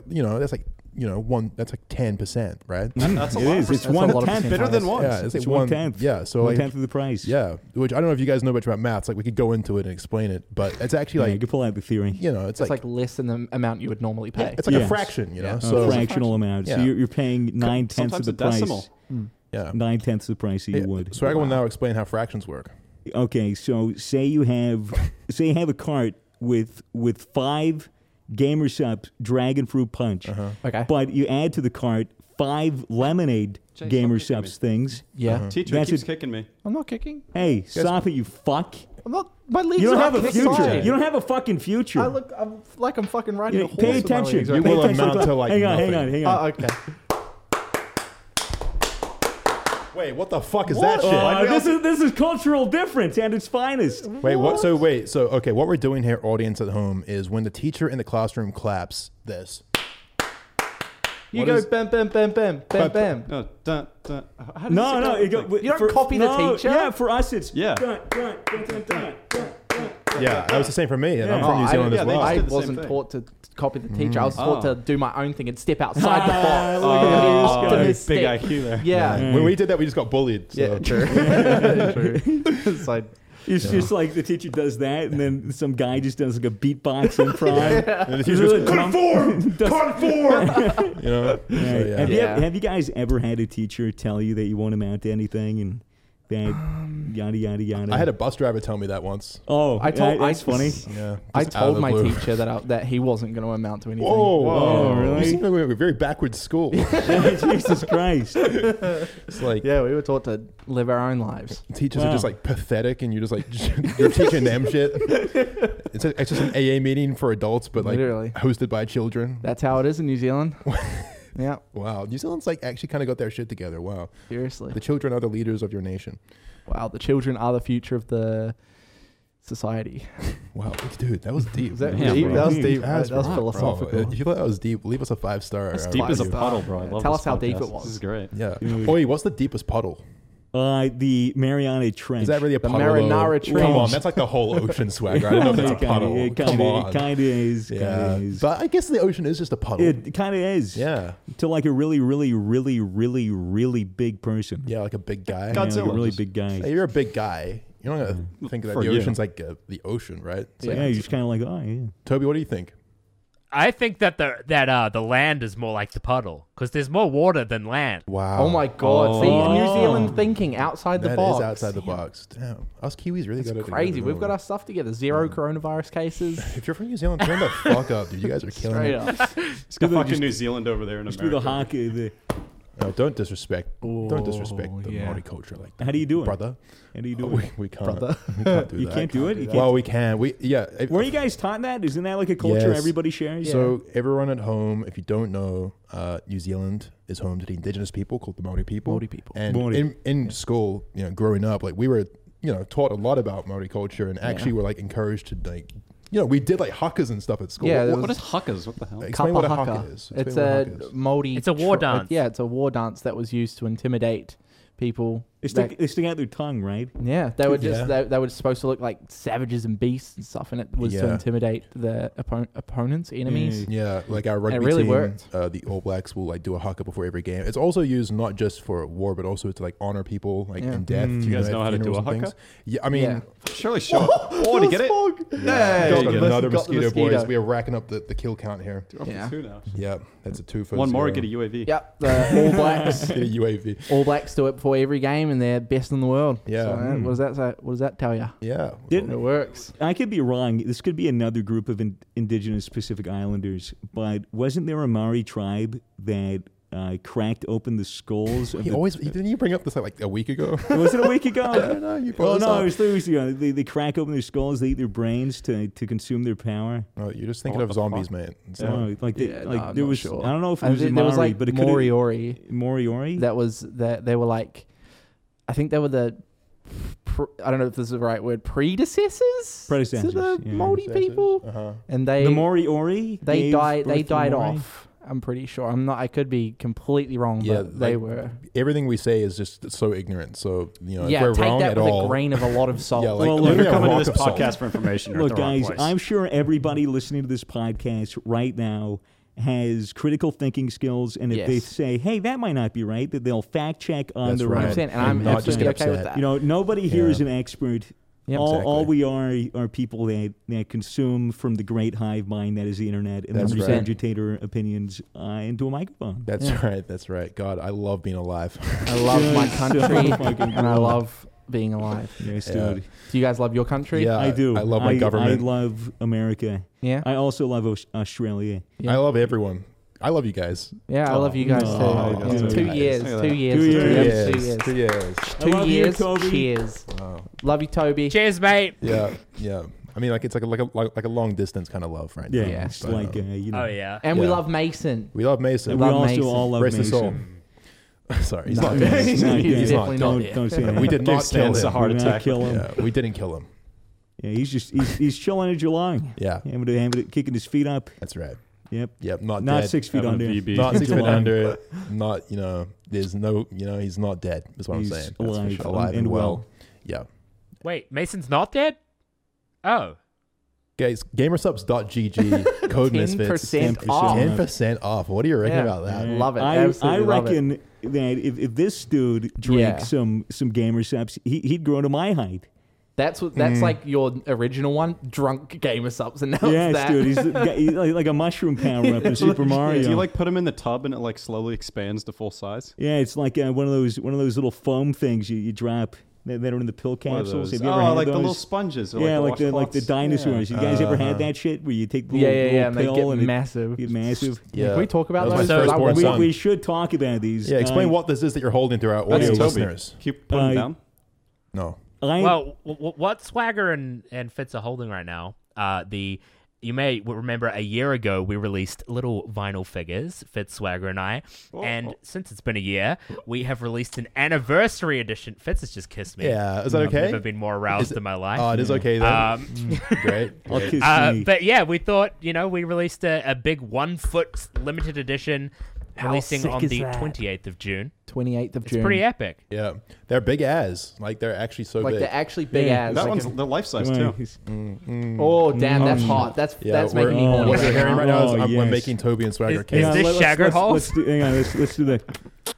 that's like 10%, right? That's a It lot. is. It's That's a lot of 1/10. percent. Better than once. Yeah, it's It's like 1/10. Yeah, so 1/10 of the price. yeah, which I don't know if you guys know much about maths. Like we could go into it and explain it, but it's actually Yeah, you like can pull out the theory. it's It's like like less than the amount you would normally pay. it's like a Yes. fraction, you know. Yeah. A So fractional amount. So Yeah. you're paying 9/10 of Sometimes the a decimal. price. yeah. 9/10 of the price that you Yeah, would. Swagger will now explain how fractions work. Okay, so say you have a cart with 5 Gamer Subs Dragon Fruit Punch, Uh-huh. Okay. but you add to the cart 5 lemonade Jay, stop gamer kicking me. subs things. Yeah. Teacher That's keeps a- kicking me. I'm not kicking. Hey, stop it, you fuck. I'm not. My legs You don't are have a up future. excited. You don't have a fucking future. I'm like I'm fucking riding You- a horse. pay with my attention. legs You right Pay will attention amount to, like, hang on, nothing. now. Okay. Wait, what the fuck is that shit? This is cultural difference at its finest. Wait, what? So okay, what we're doing here, audience at home, is when the teacher in the classroom claps, this. You What go is- bam, bam, bam, bam, bam, bam. No, dun, dun. How does No, it no. go? It go, You don't copy the teacher? Yeah, for us it's Yeah. dun, dun, dun, dun, dun, dun. Yeah, that was the same for me, and I'm Yeah. from New Zealand yeah, as they well. just I did the same wasn't thing. taught to copy the teacher. I was taught to do my own thing and step outside the Ah, box. look at this guy. Optimistic. Big IQ there. Yeah. Yeah. When we did that, we just got bullied. So. Yeah, true. True. It's like, It's just like the teacher does that, and then some guy just does like a beatbox improv. And the teacher goes, conform! Conform! You know? So, Right. yeah. Yeah. Have you guys ever had a teacher tell you that you won't amount to anything and that yada yada yada? I had a bus driver tell me that once. Oh, that's funny. Yeah. I just out of told the my blue. teacher that he wasn't going to amount to anything. Whoa, Oh, really? You seem like we were a very backward school. Jesus Christ. It's like Yeah, we were taught to live our own lives. teachers are Wow. just like pathetic, and you're just like you're teaching them shit. It's just an AA meeting for adults, but like Literally. hosted by children. That's how it is in New Zealand. Yeah, Wow, New Zealand's like actually kind of got their shit together. Wow, seriously. the children are the leaders of your nation. Wow, the children are the future of the society. Wow, dude, that was deep. Is that Yeah, deep? bro. That was deep. That's That was rock, philosophical. bro. If you thought that was deep, leave us a 5-star. It's deep as a review. puddle, bro. I love Tell this us how deep podcast. it was. This is great. Yeah. Dude. Oi, what's the deepest puddle? The Mariana Trench. Is that really a The puddle? Marinara though? Come on, Trench. that's like the whole ocean swag. Right? I don't know if that's a puddle. It Come on. kind of is. Yeah, Kinda is. but I guess the ocean is just a puddle. It kind of is. Yeah, To like a really, really, really, really, really big person. yeah, like a big guy. Yeah, like Godzilla, a really just- big guy. Hey, you're a big guy. You're not gonna think that For the you. ocean's like the ocean, right? It's like- Yeah, you're just kind of like, oh yeah. Toby, what do you think? I think that the land is more like the puddle because there's more water than land. Wow. Oh my god! See, Oh. New Zealand thinking outside the That box. is outside the box. Damn, us Kiwis really got it. Crazy. together, We've don't got we? our stuff together. Zero coronavirus cases. If you're from New Zealand, turn the fuck up, dude. You guys are killing Straight it. up. It's got fucking New Zealand over there in Just do the America. hockey. No, don't disrespect. Don't disrespect Oh, the yeah. Maori culture like that. How do you do it? brother? How do you do Oh, it? we can't. Brother. We can't do You that. can't do it? You Well, can't. we can. Were you guys taught that? Isn't that like a culture Yes. everybody shares? So everyone at home, if you don't know, New Zealand is home to the indigenous people called the Maori people. Maori people. And Maori. in school, growing up, like we were, taught a lot about Maori culture, and actually were like encouraged to like, we did like hukas and stuff at school. Yeah, What- What is huckas? What the hell? explain what a Kapa haka haka. is. It's Explain what a haka is. Māori. It's a war dance. Yeah, it's a war dance that was used to intimidate people. They stick out their tongue, right? Yeah, they were just Yeah. they were supposed to look like savages and beasts and stuff, and it was to Yeah. intimidate the opponents, enemies. Yeah, like our rugby really team, worked. The All Blacks will like do a haka before every game. It's also used not just for war, but also to like honor people like Yeah. in death. Mm. Do you guys at know how to do funerals a and haka? things. Yeah, I mean, Yeah. Surely show. Oh, did you get it? yeah, Got got the another got the mosquito, mosquito. boys. We are racking up the kill count here. Yeah. Two now. Yeah, that's a 2 for One more, 0. get a UAV. Yep, the All Blacks. Get a UAV. All Blacks do it before every game, and they're best in the world. Yeah. So, Mm. what does that say? What does that tell you? Yeah. Didn't- It works. I could be wrong. This could be another group of indigenous Pacific Islanders, but wasn't there a Maori tribe that cracked open the skulls of Didn't you bring up this like a week ago? Was it a week ago? I don't know. You Oh brought this no, up. it was 3 weeks ago. They crack open their skulls, they eat their brains to consume their power. Oh, you're just thinking What of the zombies, fuck? man. It's Oh, not- like Yeah, no, I'm there not was sure. I don't know if it And was in there was Maori, like but it could Moriori. Moriori. That was that they were like, I think they were the. I don't know if this is the right word. Predecessors Predecessors, to the yeah. Maori people, Uh-huh. and the they Moriori. they gave died. birth They to the died Maori? off. I'm pretty sure. I'm not. I could be completely wrong, Yeah, but they like, were. Everything we say is just so ignorant. So if Yeah, we're take wrong that at with all. a grain of a lot of salt. Yeah, like Well, If look, literally you're a coming to rock this of salt. podcast for information, you're Look, at the wrong guys, place. I'm sure everybody listening to this podcast right now has critical thinking skills, and if they Yes. say, "Hey, that might not be right," that they'll fact check on That's the right. right. 100%, and I'm not just absolutely get okay with upset. that. You know, nobody here Yeah. is an expert. Yep. All Exactly. we are people that consume from the great hive mind that is the internet and That's then right. regurgitate our opinions into a microphone. That's Yeah. right. That's right. God, I love being alive. I love my Good country, so fucking and I cool. love being alive. Yes, Yeah. dude. Do you guys love your country? Yeah, I do. I love my government. I love America. Yeah. I also love Australia. Yeah. I love everyone. I love you guys. Yeah, I love you guys Oh, too. dude. 2 Nice. years. Look at 2 that. years. 2 years. 2 years. 2 years. I 2 love you, years. Toby. Cheers. Wow. Love you, Toby. Cheers, mate. Yeah, yeah. I mean, like it's like a long distance kind of love right Yeah, now. it's But, like you know. Oh yeah. And we Yeah. love Mason. we love Mason. And we love also Mason. all love Rest his soul. Mason. Sorry, he's No. not. He's He's not He's dead. definitely not don't, dead. don't say that. We did not kill stands him. a heart We're not attack. kill him. Yeah, we didn't kill him. Yeah, he's chilling in July. Yeah, Kicking his feet up. that's right. Yep. Yep, not Not dead. 6 feet Having a under. VB. Not 6 feet July. under. Not there's no he's not dead. Is what He's I'm saying. That's for alive sure. Alive and well. Yeah. Wait, Mason's not dead? Oh. Guys, gamersubs.gg code misfits. 10% off. 10% off. What do you reckon Yeah. about that? Love it. I Absolutely love it. reckon that if this dude drank Yeah. some gamer subs, he'd grow to my height. That's like your original one, drunk gamer subs, and now Yes, it's that. dude. He's like a mushroom power up in Super Mario. Do you like put him in the tub and it like slowly expands to full size? Yeah, it's like one of those little foam things you drop that are in the pill What are capsules. those? Have you ever had like those? the little sponges. Or Yeah, like the dinosaurs. Yeah. You guys ever had that shit where you take the little, Yeah, and they pill get and massive. Get massive. Yeah. Can we talk about That was those? my So- firstborn We, son. we should talk about these. Yeah, explain what this is that you're holding to our audio That's Toby. listeners. Keep putting him Uh, down. No. Well, what Swagger and Fitz are holding right now, you may remember a year ago we released little vinyl figures, Fitz, Swagger, and I. And since it's been a year, we have released an anniversary edition. Fitz has just kissed me. Yeah, is that I've okay? never been more aroused in my life. Oh, it is okay then. Great. I'll great. kiss me. But yeah, we thought, we released a big 1 foot limited edition How releasing sick on is the that? 28th of June. 28th of It's June. pretty epic. Yeah, they're big as. Like they're actually so Like big. they're actually big Yeah. ass. That Like one's a- the life size Come too. on, he's- oh damn, that's Mm. hot. That's Yeah, making me oh, horny. What you're hearing right now is Oh, we're yes. making Toby and Swagger Is kiss. this let's- Shagger let's- Holes? let's do- hang on, let's do the.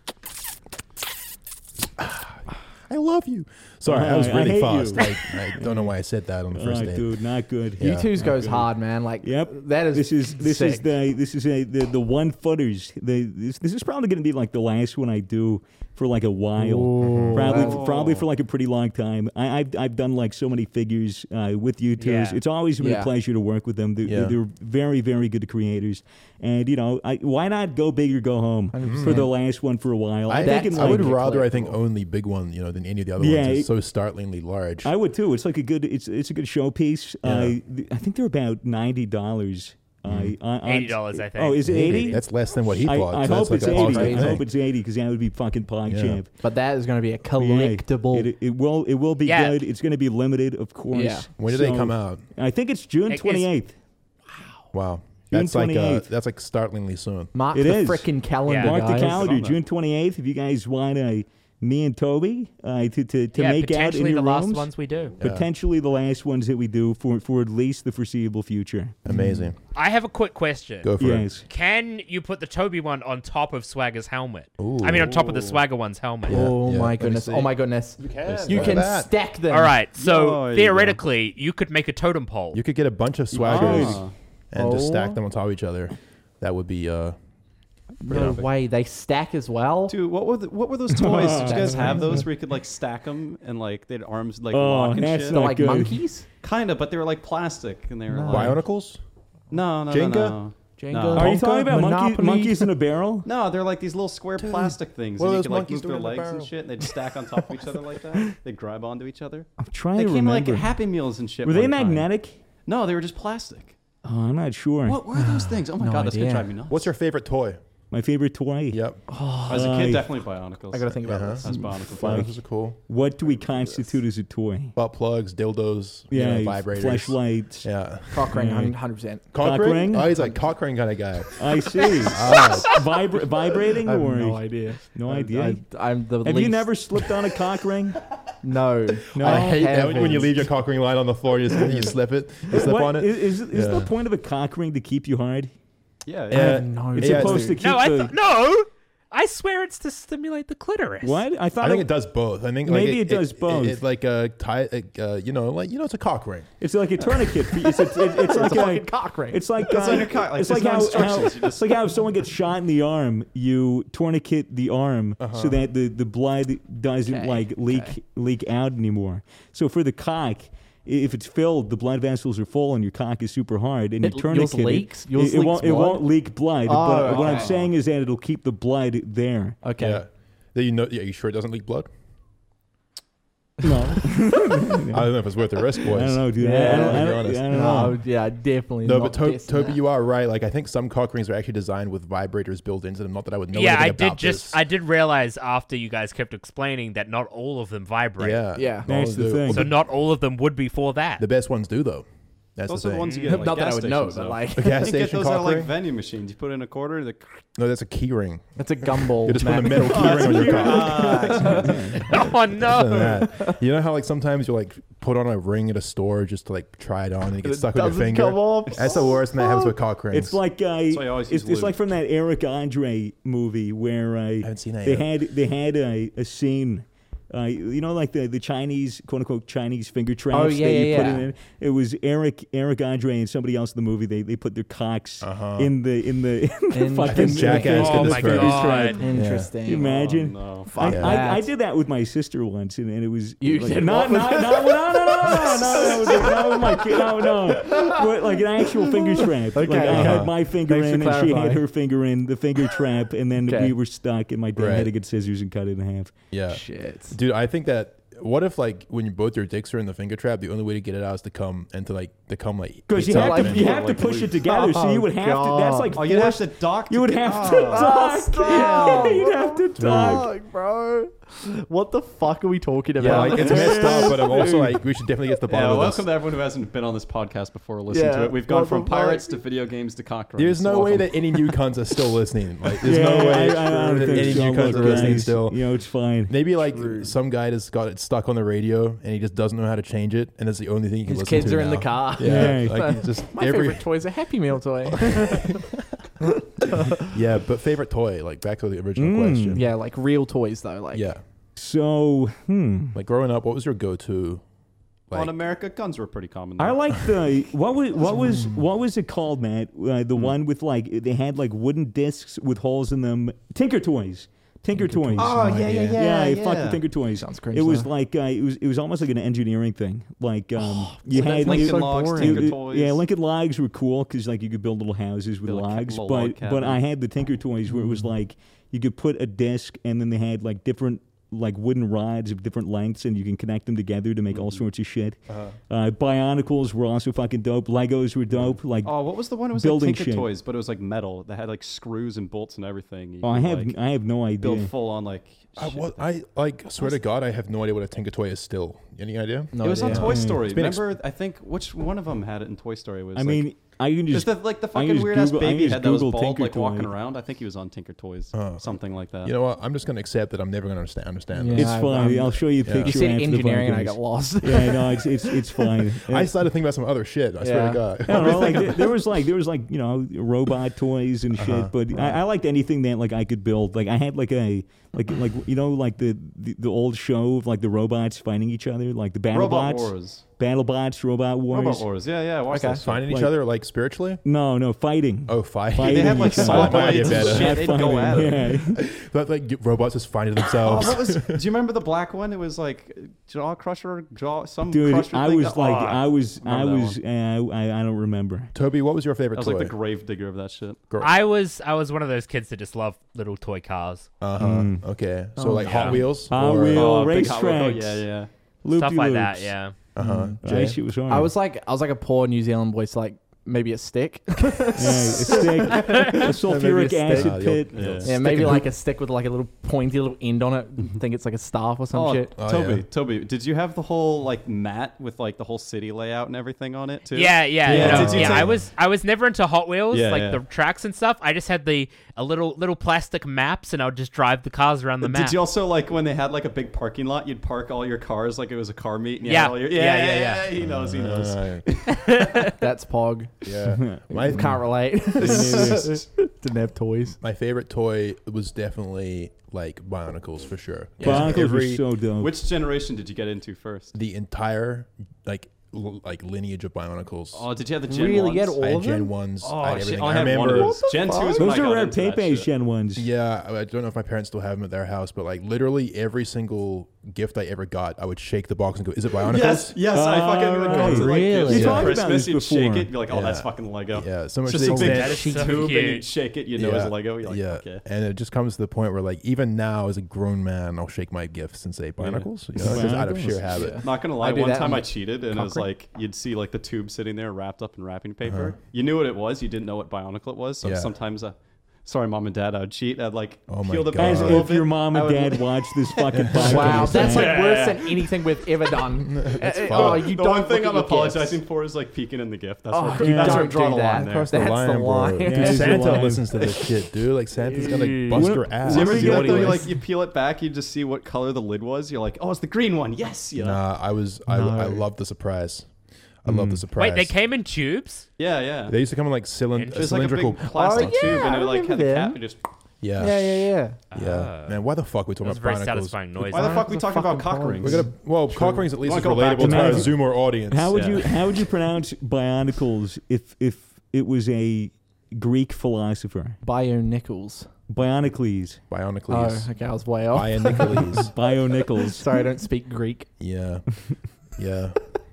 I love you. Sorry, I was I really hate fast. you. I don't know why I said that on the first date. Dude, not good. Yeah. You two's Not goes good. hard, man. Like Yep. that is This is sick. the 1 footers. This is probably going to be like the last one I do for like a while. Ooh. Probably for like a pretty long time. I've done like so many figures with you two. Yeah. It's always been Yeah. a pleasure to work with them. Yeah. They're very, very good creators. And why not go big or go home 100%. for the last one for a while? I, That's I would like a rather, I think, collectible. own the big one, than any of the other Yeah, ones. It's it- so startlingly large. I would too. It's like a good. It's a good showpiece. Yeah. I think they're about $90. $80, I think. Oh, is it 80? That's less than what he thought. I so hope that's it's like a 80. positive I thing. hope it's 80 because that would be fucking pog Yeah. champ. But that is going to be a Yeah, collectible. It will be Yeah. good. It's going to be limited, of course. Yeah. When do they So, come out? I think it's June It is- 28th. Wow, June that's like 28th. that's like startlingly soon. Mark It the is. frickin' calendar, Yeah. Mark the guys. calendar, on that. June 28th. If you guys want me and Toby to Yeah, make out in potentially your the last rooms, ones we do. Yeah. potentially the last ones that we do for at least the foreseeable future. Amazing. I have a quick question. Go for Yes. Can you put the Toby one on top of Swagger's helmet? Ooh. I mean, on top of the Swagger one's helmet. Yeah, Oh yeah. my Let me goodness! see. Oh my goodness! You can. You Look can at that. stack them. All right, so Oh, there you theoretically, you could make a totem pole. You could get a bunch of swaggers Ah. and just Oh. stack them on top of each other. That would be No way. They stack as well. Dude, what were those toys? Did you guys have those where you could like stack them and like they'd arms like Oh, lock and that's shit? not They're like good. monkeys. Kind of, but they were like plastic and they were No. like Bionicles. no, Jenga? no. Jenga. No. Are you Tonka, talking about Monopoly? monkeys in a barrel? No, they're like these little square plastic things. what And are you those could like monkeys move their doing in the legs and barrel? shit and they'd stack on top of each other like that. They'd grab onto each other. I'm trying They to came remember. like Happy Meals and shit. Were they one time. magnetic? No, they were just plastic. Oh, I'm not sure. What were those things? Oh my No god, that's idea. gonna drive me nuts. What's your favorite toy? My favorite toy. Yep. As a kid, I- definitely Bionicles. I gotta think about Uh-huh. this. That's Bionicle. Fuck. Those are cool. What do we constitute as a toy? Butt plugs, dildos, Yeah, vibrators. flashlights. Yeah. Cock ring, Yeah. 100%. Cock Cock ring? ring? Oh, he's like cock ring kind of guy. I see. Vibrating I have or no idea. no idea? I'm the Have least. you never slipped on a cock ring? No. No. I hate that when you Heavens. leave your cock ring line on the floor. You slip it. You slip What- on it. Is Yeah. the point of a cock ring to keep you hard? Yeah, Yeah. yeah. No. It's Yeah, supposed to keep no, the. no. I swear it's to stimulate the clitoris. What? I thought I think it does both. I think Maybe like it does both. It's like a tie, it's a cock ring. it's like a tourniquet. It's like It's a a fucking cock ring. It's like It's like a cock. Like, it's there's like no how instructions. You it's like how if someone gets shot in the arm, you tourniquet the arm so that the blood doesn't Okay, like leak out anymore. So for the cock, if it's filled, the blood vessels are full and your cock is super hard, and you turn yours it, kid, leaks? it, Yours it leaks won't. It blood? won't leak blood. Oh, but what I'm okay. saying is that it'll keep the blood there. Okay. Yeah. That you know, yeah, you sure it doesn't leak blood? No, I don't know if it's worth the risk, boys. I don't know, dude. Yeah, I don't, to be I don't, honest. I don't know. No, yeah, definitely. No, not but testing Toby, that. you are right. Like, I think some cock rings are actually designed with vibrators built into them. Not that I would know yeah, anything I about did this. I did realize after you guys kept explaining that not all of them vibrate. Yeah. Yeah. That's the thing. So not all of them would be for that. The best ones do, though. That's Those the are thing. the ones you get at, like, Not that I gas would know, stations, but though. like A gas You get station those cock at like ring? vending machines. You put in a quarter. No, that's a key ring. it's a gumball. You just put a Mac. metal key ring on your cock. oh Other than no! that, you know how like sometimes you like put on a ring at a store just to like try it on and it gets It stuck with your doesn't finger. come off. That's the worst, and that happens with cock rings. It's like why I always use it's lube. like from that Eric Andre movie where I haven't seen that they yet. had a scene. You know, like the Chinese, quote unquote, Chinese finger traps Oh, yeah, that you yeah, put yeah. in. It was Eric Andre and somebody else in the movie. They put their cocks in the In- fucking I think Jackass Oh did this my first. god! Interesting. Can you imagine? Oh, no. Fuck Yeah. that. I did that with my sister once, and it was You like, did no, what no, with no, no, no, no, no, that was my kid, no, but like an actual finger trap. Okay, Like I okay. had my finger Thanks for in, and she had clarifying. her finger in the finger trap, and then Okay. we were stuck, and my dad Right. had to get scissors and cut it in half. Yeah, Shit. dude. I think that. What if like when you both your dicks are in the finger trap, the only way to get it out is to come and to like Because you eat have up to, and you then- have to like push loose. it together, so you would have to. That's like Oh, you'd have forced- to dock. You would have to dock. stop. You'd have to dock. Fuck, bro. What the fuck are we talking Yeah, about? like it's messed up, but I'm also like we should definitely get to the Yeah, bottom of welcome this. to everyone who hasn't been on this podcast before or listened Yeah, to it. We've gone what from the fuck? pirates to video games to cock rings. There's no way Welcome. that any new cunts are still listening. Like, there's Yeah, no way I don't that think any so. new cunts are Look, listening guys, still. You know, it's fine. Maybe like some guy just got it stuck on the radio and he just doesn't know how to change it, and it's the only thing he can His listen to kids are in the now. car. Yeah, Yeah. like it's just My every favorite toy is a Happy Meal toy. yeah. But favorite toy, like back to the original Mm. question. Yeah, like real toys though. Like yeah. So, Like growing up, what was your go-to? Well, in Like, America, guns were pretty common. I though. like the what was it called, Matt? The one with like they had like wooden discs with holes in them. Tinker Toys. Tinker Toys. Oh, No yeah, idea. yeah, fuck the Tinker Toys. Sounds cringe, It was though. like it was almost like an engineering thing. Like you that's had like you- so Lincoln Logs, boring. Tinker you- Toys. Yeah, Lincoln Logs were cool because like you could build little houses with Build a logs. little log But cabin. I had the Tinker Toys where it was like you could put a disc and then they had like different like wooden rods of different lengths and you can connect them together to make all sorts of shit. Bionicles were also fucking dope. Legos were dope. Like Oh, what was the one? It was like building Tinker shit. Toys, but it was like metal that had like screws and bolts and everything. You I could, have like, I have no idea. build full on like. shit with it. I like swear to God, I have no idea what a Tinker Toy is still. Any idea? No it was on idea. Toy Story. It's been Remember? I think which one of them had it in Toy Story? It was I like, mean, I can just just the, like the I fucking just weird ass Google- I baby just head that was Google bald, Tinker like walking Toy. around. I think he was on Tinker Toys, something like that. You know what? I'm just gonna accept that I'm never gonna understand Yeah. this. it's fine. I'll show you a Yeah. picture. You said after the engineering and I podcast. got lost. Yeah, no, it's fine. I started thinking about some other shit. I swear Yeah. to God. I don't know, like there was like you know robot toys and shit, but I liked anything that like I could build. Like I had like a like you know like the old show of like the robots fighting each other, like the Robot BattleBots, Wars. BattleBots, Robot Wars. Robot Wars. Yeah, watch Okay. that. Finding each Like- other like spiritually. No, fighting. Oh, fight. Fighting They had like each other. saw That might be blades and better. shit. They'd go at it. Yeah. But like robots just finding Oh, themselves. what was? Do you remember the black one? It was like Jaw Crusher, some Dude, crusher I thing. was like, I remember that don't remember. Toby, what was your favorite I was toy? like the grave digger of that shit. I was one of those kids that just loved little toy cars, Okay. So Oh, like yeah. Hot Wheels. Hot or, Wheels. Oh, race big Hot Wheel. Oh, tracks. yeah. stuff like that. Loop-de-loops. Yeah. Jay? That shit was hard. I was like a poor New Zealand boy, so like maybe a stick. yeah, a stick, a sulfuric stick. acid pit. Yeah. Yeah, maybe like a stick with like a little pointy little end on it. Think it's like a staff or some Oh, shit. Oh, Toby, yeah. Toby, did you have the whole like mat with like the whole city layout and everything on it too? Yeah. Yeah, did you take- I was never into Hot Wheels, Yeah, like yeah. the tracks and stuff. I just had a little plastic maps, and I would just drive the cars around the map. Did you also like when they had like a big parking lot? You'd park all your cars like it was a car meet. And you Yeah. had all your, Yeah. He knows. That's Pog. Yeah. My Can't relate. Didn't have toys. my favorite toy was definitely like Bionicles for sure. Bionicles were Every- so dope. Which generation did you get into first? the entire like like lineage of Bionicles. Oh, did you have the Gen Really? 1s? You had all I had of them? Gen 1s. Oh, I had shit, everything. I I had one of remember. those. Gen 2 is when Those I are got rare into that Pepe shit. Gen ones. Yeah, I don't know if my parents still have them at their house, but like literally every single gift I ever got, I would shake the box and go, "Is it Bionicles?" Yes, I fucking would go to like Really? gifts You for talked about Christmas, this you'd shake before. it, be like, oh, that's Yeah. fucking Lego. Yeah, so much It's to just the a big That is extent. so tube, and cute. you'd shake it, you know, it's a Lego. You're like, yeah, okay. and it just comes to the point where, like, even now as a grown man, I'll shake my gifts and say Bionicles, you know, just out of sheer habit. Yeah. Not gonna I lie, do one that time on I cheated, and it was Cochrane. like you'd see like the tube sitting there wrapped up in wrapping paper. You knew what it was, you didn't know what Bionicle it was. So Yeah. sometimes, sorry, mom and dad, I would cheat. I'd like Oh my peel the God. paper As a little if bit. your mom I and would- dad watched this fucking podcast. Wow, that's like Yeah. worse than anything we've ever done. fine. Oh, you the don't one thing look I'm at your gifts. apologizing for is like peeking in the gift. That's Oh, where, you that's where I don't draw do the that. line there. Across the That's the line, bro. line. Dude, Yeah, it's the Santa line. listens to this shit, dude. Like Santa's gonna bust What- your ass. You ever What's do that the though? only You one? like you peel it back, you just see what color the lid was. You're like, oh, it's the green one. Yes, you know. Nah, I love the surprise. I love the surprise. Wait, they came in tubes? Yeah. They used to come in like Interesting. There's like a cylindrical. big plastic Oh, yeah, tube, and I it like had the remember cap. them. You just Yeah. Yeah. Yeah. Man, why the fuck we That talking was a about very Bionicles? satisfying noise. why the fuck we That's talking about fucking cock rings? We're gonna cock rings at least is Wanna go back relatable to to our that? Zoomer audience. How would Yeah. you pronounce Bionicles if it was a Greek philosopher? Bionicles. Bionicles. Bionicles. Oh, okay, I was way off. Bionicles. Bionicles. Sorry, I don't speak Greek. Yeah. Yeah.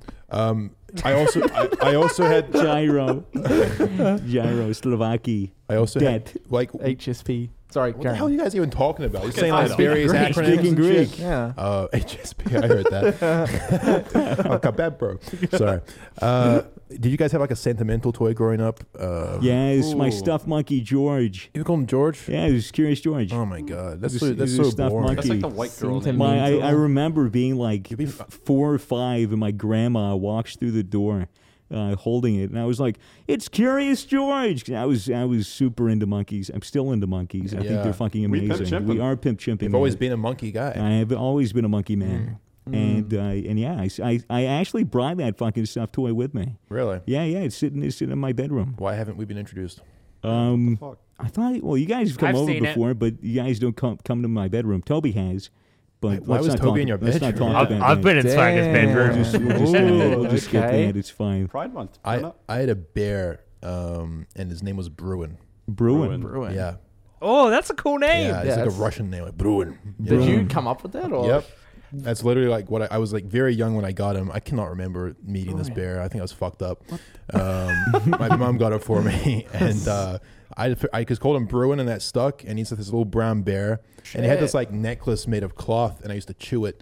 I also had Gyro. Gyro. Slovaki. I also Dead. had like HSP. Sorry, what the hell are you guys even talking about? You're saying I like speak various Greek. acronyms Speaking and Greek. shit? Yeah. HSP, I heard that. Oh, kabab, bro. Sorry. Did you guys have like a sentimental toy growing up? Yes, my Ooh. stuffed monkey George. You call him George? Yeah, it was Curious George. Oh my god, that's It so, was- that's it was so stuffed boring. monkey. That's like the white girl Seemed name. to me- I remember being like You'd be- 4 or 5, and my grandma walks through the door, holding it, and I was like, "It's Curious George." I was super into monkeys. I'm still into monkeys. I think Yeah. they're fucking We pimp amazing. chimping. We are pimp chimping. You've always man. been a monkey guy. I have always been a monkey man. And yeah, I actually brought that fucking stuffed toy with me. Really? Yeah, it's sitting in my bedroom. Why haven't we been introduced? Fuck. I thought, well, you guys have come I've over seen it. before, but you guys don't come to my bedroom. Toby has, but Why let's was not Toby talk- in your let's not bedroom? talk I've, about I've that. been in Swagger's bedroom. We'll just skip Okay. that. It's fine. Pride Month. I Turn up. had a bear, and his name was Bruin. Bruin. Bruin. Yeah. Oh, that's a cool name. Yeah, it's Yeah, like a that's- Russian name, like Bruin. Did you Bruin. come up with that? Or? Yep. That's literally like what I was like very young when I got him. I cannot remember meeting this bear. I think I was fucked up. My mom got it for me, and I just called him Bruin, and that stuck. And he's like this little brown bear, and he had this like necklace made of cloth, and I used to chew it.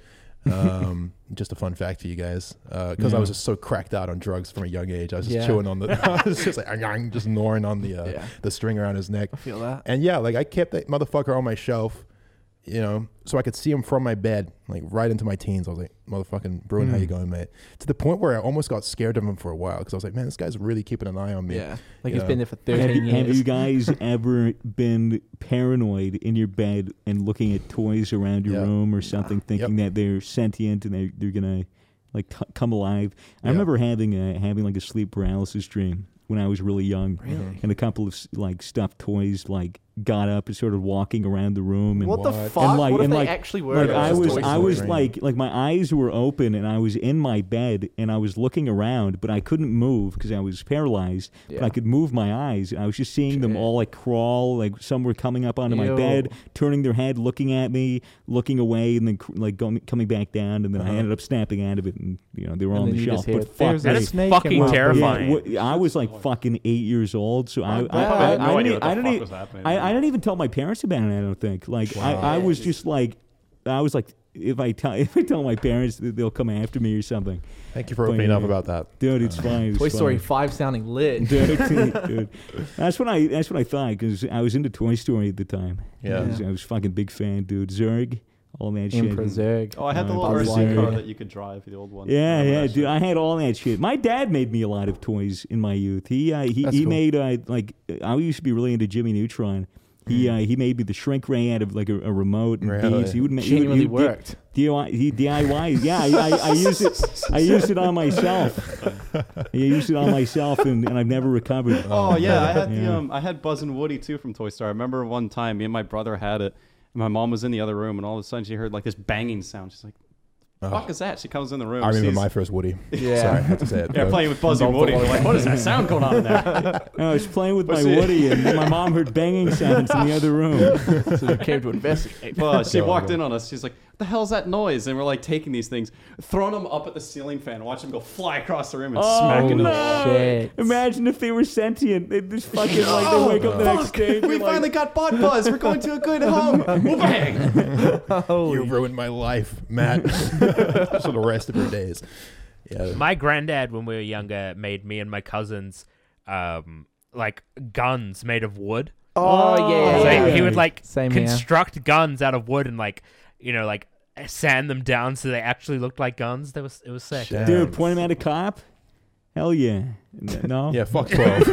Just a fun fact for you guys, because I was just so cracked out on drugs from a young age. I was just Yeah. chewing on the, I was just like just gnawing on the string around his neck. I feel that. And yeah, like I kept that motherfucker on my shelf, you know, so I could see him from my bed, like right into my teens. I was like, motherfucking Bruin, how you going, mate? To the point where I almost got scared of him for a while because I was like, man, this guy's really keeping an eye on me. Yeah. Like You he's know. been there for Have 13 you, have years. you guys ever been paranoid in your bed and looking at toys around your Yeah. room or something, thinking that they're sentient and they're gonna like come alive? I Yeah. remember having like a sleep paralysis dream when I was really young, Really? and a couple of like stuffed toys like got up and started walking around the room. And What the What? fuck? And like- what if and they like- actually were? like Yeah, I it's was, just I Toy was Story. like my eyes were open and I was in my bed and I was looking around, but I couldn't move because I was paralyzed. Yeah. But I could move my eyes. I was just seeing them Shit. all like crawl, like some were coming up onto my Ew. bed, turning their head, looking at me, looking away, and then like coming back down. And then I ended up snapping out of it, and you know they were And on then the you shelf. just hear, But fuck, "There's a That me. is snake fucking in my terrifying. Yeah, I was like fucking 8 years old, so I Not I bad. had no idea what the I didn't fuck e- was happening. I didn't even tell my parents about it. I don't think. Like I was just like, I was like, if I tell my parents, they'll come after me or something. Thank you for opening up about that. Dude, it's fine. It's Toy Story fine. 5 sounding lit. Dude. That's what I thought because I was into Toy Story at the time. Yeah. I was fucking big fan, dude. Zurg, all that shit. Emperor Zurg. Oh, I had the little Buzz RC car Lightyear. that you could drive, the old one. Yeah, Remember yeah, that dude. shit? I had all that shit. My dad made me a lot of toys in my youth. He That's cool. made like I used to be really into Jimmy Neutron. He made me the shrink ray out of like a remote and Really? beads. He would Genuinely worked. DIY. Yeah, I used it. I used it on myself. I used it on myself, and I've never recovered. Oh yeah, I had Yeah. I had Buzz and Woody too from Toy Story. I remember one time me and my brother had it. And my mom was in the other room, and all of a sudden she heard like this banging sound. She's like, fuck is that? She comes in the room. I remember sees- my first Woody. Yeah. Sorry, I had to say it. Yeah, Go. playing with Buzzy and Woody. We're like, what is that sound going on in there? I was playing with my she- Woody, and my mom heard banging sounds in the other room. So you came to investigate. Well, she Yeah, walked well. in on us. She's like, what the hell's that noise? And we're like taking these things, throwing them up at the ceiling fan, watch them go fly across the room and smack into the wall. Shit. Imagine if they were sentient. They just fucking like they wake up the next day. and We they're like, finally got Bot Buzz. We're going to a good home. Bang! You ruined my life, Matt. For the rest of your days. Yeah. My granddad, when we were younger, made me and my cousins like guns made of wood. Oh, yeah. So yeah. he would like Same here. construct guns out of wood and like like sand them down so they actually looked like guns. It was sick. Shit. dude, point him at a cop. Hell yeah. No. Yeah, fuck 12.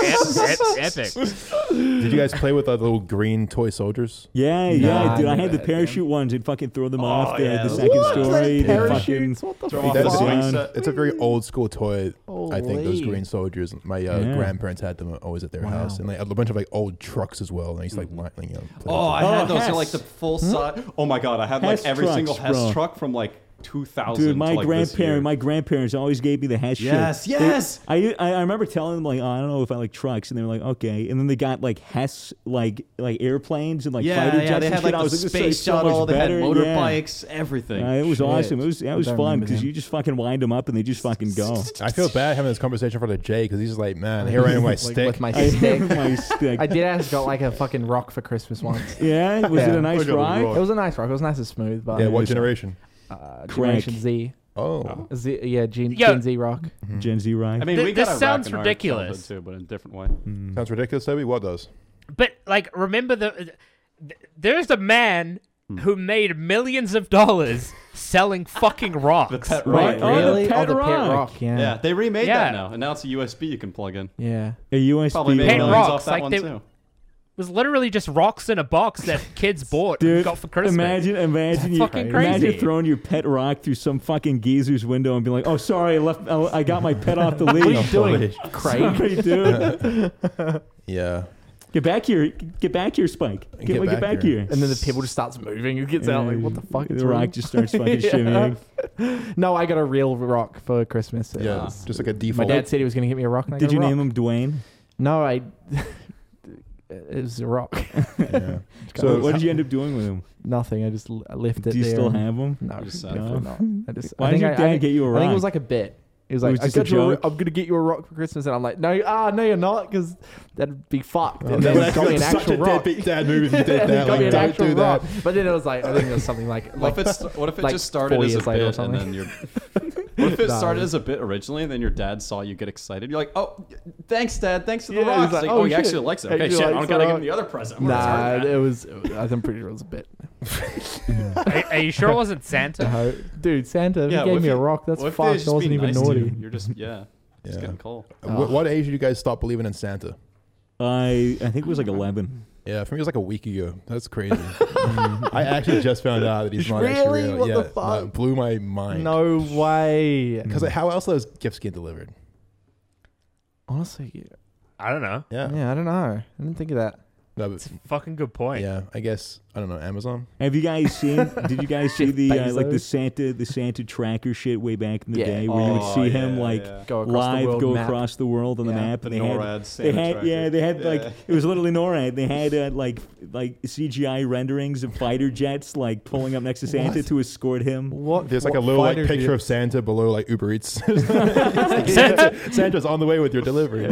Epic. Did you guys play with the little green toy soldiers? Yeah, Nah, dude. I I had the never- parachute ones and fucking throw them off the, yeah, the those- second What? story. Like Then fucking parachutes? What the Throw fuck? off the That's- swing down. set. It's a very old school toy. I think those Holy. green soldiers. My Yeah. grandparents had them always at their Wow. house, and like a bunch of like old trucks as well. And I used to like, play Oh, I Oh, had those. They're Hess. like the full size. Oh my god, I had like Hess every trucks, single Hess bro. truck from like 2000. Dude, my to, like, this year. grandparents always gave me the Hess shit. Yes, They- yes. I remember telling them like, oh, I don't know if I like trucks, and they were like, okay, and then they got like Hess like airplanes and like fighter jets. they and had shit. like I the was like, this space is so much shuttle. They had better. Yeah. motorbikes, everything. It was Shit. awesome. It was I fun don't remember because them. you just fucking wind them up and they just fucking go. I feel bad having this conversation in front of Jay because he's just like, man, here I am with my Like, stick. with my I stick. my stick. I did actually got like a fucking rock for Christmas once. Yeah, was it Yeah. a nice I got a ride? rock. It was a nice rock. It was nice and smooth, but Yeah, what generation? Generation Z. Oh, Z, yeah, Gen Yo. Z rock. Gen Z ride. I mean, Th- we this got a sounds rack in our ridiculous. childhood too, but in a different way. sounds ridiculous, Toby. What does? But like, remember there's a man who made millions of dollars selling fucking rocks. The pet Right. rock. Oh, the Really? pet the pet rock. rock. Yeah. Yeah, they remade Yeah. that now, and now it's a USB you can plug in. Yeah. A USB. Probably made Pet millions rocks, off that like one they- too. was literally just rocks in a box that kids bought Dude, and got for Christmas. imagine you fucking imagine crazy. throwing your pet rock through some fucking geezer's window and being like, "Oh, sorry, I got my pet off the leash." What are you doing, Craig? Sorry, dude. Yeah. Get back here, Spike. Get back here. And then the pebble just starts moving. Who gets out like, what the fuck? The rock just starts fucking shimmying. No, I got a real rock for Christmas. It Yeah, was- just like a my default. dad said he was going to get me a rock. And I Did got you a name rock. him Dwayne? No, I. It was a rock. Yeah. So what did you end up doing with him? Nothing. I just left it Do you there. still and- have him? No, Just definitely no. not. I just. Why I did think your dad get you a I think it rock? was like a bit. He was It like, was I just a got you joke? I'm gonna get you a rock for Christmas, and I'm like, no, no, you're not, because that'd be fucked. Oh, And then it got me an actual rock. dad move if you did It that. got me Like, an don't actual do that. rock. But then it was like, I think it was something like What if it like just started 4 as a years later or bit, and something. then you're. What if it No. started as a bit originally, and then your dad saw you get excited? You're like, "Oh, thanks, Dad. Thanks for the Yeah, rock." he's like, Like, "Oh, he shit. actually likes it. Okay, Actually shit. I likes don't the gotta give rock." him the other present. I'm gonna Nah, return that. it was. I'm pretty sure it was a bit. Are you sure it wasn't Santa? No, dude, Santa, if Yeah, you what gave if me a you- rock, that's what if they fucked. just I wasn't be even nice to you? naughty. You're just just Oh. getting cold. What age did you guys stop believing in Santa? I think it was like 11. Yeah, for me it was like a week ago. That's crazy. I actually just found out that he's not Really? actually real. What yeah, the fuck? It blew my mind. No way. Because how else those gifts get delivered? Honestly, I don't know. Yeah. yeah, I don't know. I didn't think of that. No, It's a fucking good point. yeah, I guess I don't know. Amazon. Have you guys seen? Did you guys see Jeff the like the Bezos? Santa tracker shit way back in the Yeah. day, where you would Oh, see yeah, him like yeah. Go across live the world go map. across the world on the Yeah. map, The and they NORAD had Santa tracker. they had Yeah. like it was literally NORAD. They had like CGI renderings of fighter jets like pulling up next to Santa What? to escort him. What? There's like a what little like fighter picture jet- of Santa below like Uber Eats. Santa's on the way with your delivery.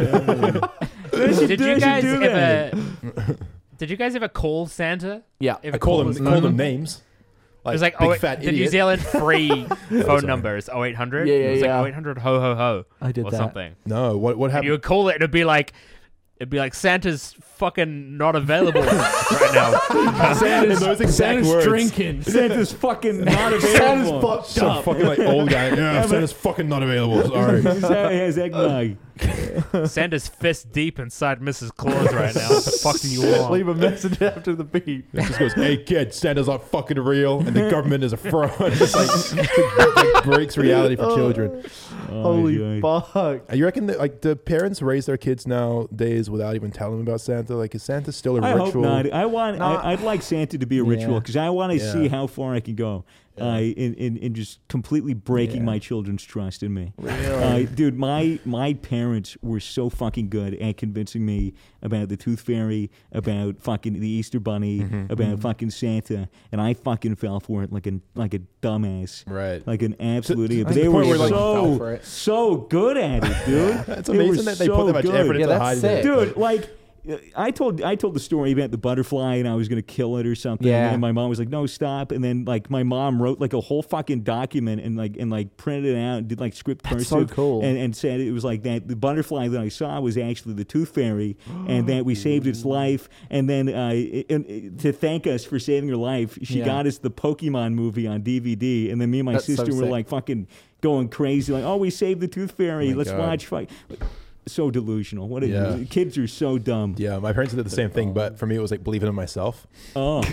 Did you guys do that. ever? Did you guys ever call Santa? Yeah. If I a call call them was- call them names. It was like big oh, fat the New idiot. Zealand free phone sorry. number is 0800. Yeah, It was yeah. like 0800 ho ho ho I did or that. something. No, what And you happened? would call it, and it'd be like Santa's fucking not available right now. Santa's those exact words. drinking. Santa's fucking not Santa's available. fucked Some up. fucking like old guy. Yeah, Santa's fucking not available. Sorry. Santa has eggnog. Santa's fist deep inside Mrs. Claus right now. What the fuck do you want? Leave a message after the beep. It just goes, "Hey kid, Santa's not fucking real, and the government is a fraud." It's like breaks reality for children. Oh, Holy God. fuck. You reckon that like the parents raise their kids nowadays without even telling them about Santa? Like, is Santa still a I ritual? hope not. No. I'd like Santa to be a Yeah. ritual because I want to Yeah. see how far I can go. in just completely breaking my children's trust in me. Really? Dude, my parents were so fucking good at convincing me about the Tooth Fairy, about fucking the Easter Bunny, about fucking Santa, and I fucking fell for it like a dumbass, Right. like an absolute idiot. to But they the were point where, like, fell for it. so good at it, dude. It's They were amazing that they put that much so effort good. into that's hiding sick. it. Dude, like I told the story about the butterfly and I was gonna kill it or something. Yeah. And my mom was like, "No, stop!" And then like my mom wrote like a whole fucking document and printed it out and did like script That's cursive. so cool. And said it was like that the butterfly that I saw was actually the Tooth Fairy and that we saved its life. And then to thank us for saving her life, she Yeah. got us the Pokemon movie on DVD. And then me and my That's so sister were sick. like fucking going crazy, like, "Oh, we saved the Tooth Fairy. Oh my Let's God. watch." So delusional. What? Yeah. Kids are so dumb. Yeah, my parents did the same thing, but for me, it was like believing in myself. Oh,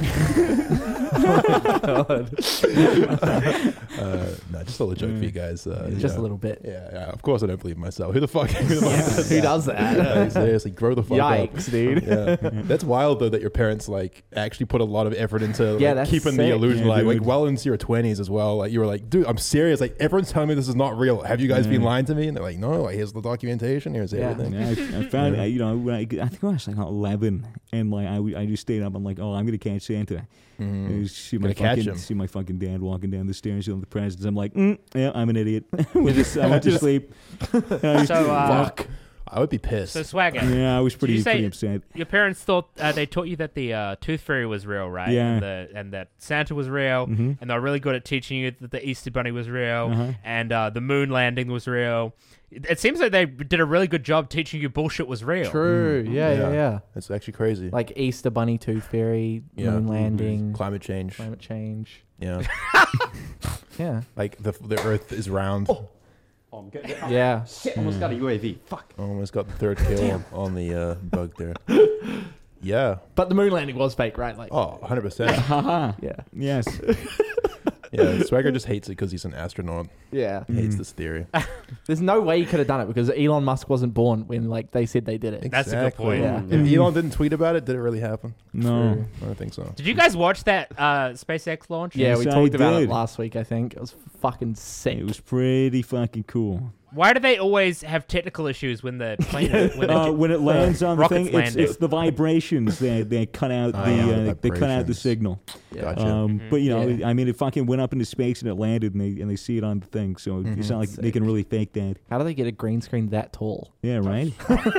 No, just a little joke for you guys. Just a little bit. Yeah, of course I don't believe in myself. Who the fuck? Who does that? Like, seriously, grow the fuck up. Yikes, dude. Yeah, that's wild though that your parents like actually put a lot of effort into like, Yeah, that's keeping sick. the illusion Yeah, alive. Like dude. well into your 20s as well. Like you were like, dude, I'm serious. Like everyone's telling me this is not real. Have you guys been lying to me? And they're like, no. Like here's the documentation. Here's Yeah. everything. yeah, I found when I think I was like 11, and like I just stayed up. I'm like, oh, I'm gonna catch Santa. And see my Gonna catch him. see my fucking dad walking down the stairs with the presents. I'm like, yeah, I'm an idiot. I went to sleep. So, Fuck. I would be pissed. so Swagger, Yeah, I was Did pretty you say- pretty upset. your parents thought they taught you that the Tooth Fairy was real, right? Yeah. And that Santa was real, and they're really good at teaching you that the Easter Bunny was real, and the moon landing was real. It seems like they did a really good job teaching you bullshit was real. True. Yeah. That's actually crazy. Like Easter Bunny, Tooth Fairy, Yeah. moon landing, Climate change. climate change. Yeah. Yeah. Like the Earth is round. Oh, I'm getting Yeah. shit, almost got a UAV. Fuck. Almost got the third kill on the bug there. Yeah. But the moon landing was fake, right? Like, Oh, 100%. Haha. yeah. Yes. Yeah, Swagger just hates it because he's an astronaut. Yeah. He hates this theory. There's no way he could have done it because Elon Musk wasn't born when like they said they did it. That's a good point. Yeah. If Elon didn't tweet about it, did it really happen? No. I don't think so. Did you guys watch that SpaceX launch? Yeah, Yes, we I talked about it did. last week, I think. It was fucking sick. It was pretty fucking cool. Why do they always have technical issues when the plane When it lands on the rockets thing, landing. it's the vibrations that cut out Oh, the yeah, they cut out the vibrations. signal. Yeah. Gotcha. But you know, Yeah. I mean, it fucking went up into space and it landed, and they see it on the thing. So it's not like they Sick. can really fake that. How do they get a green screen that tall? Yeah, right.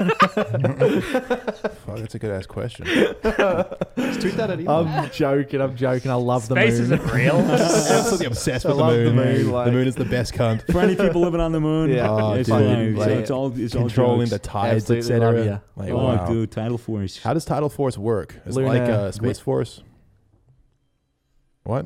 Fuck, that's a good ass question. Just tweet that at Elon. I'm joking. I love the Space moon. isn't real. Absolutely obsessed I with the love moon. the moon, like- The moon is the best cunt. For any people living on the moon, Yeah. Oh, it's dude, fine. like, So it's all Controlling jokes. the tides, Absolutely love etc. ya. Like, Oh, wow. dude, tidal force. How does tidal force work? Is it Luna- like Space Force? What?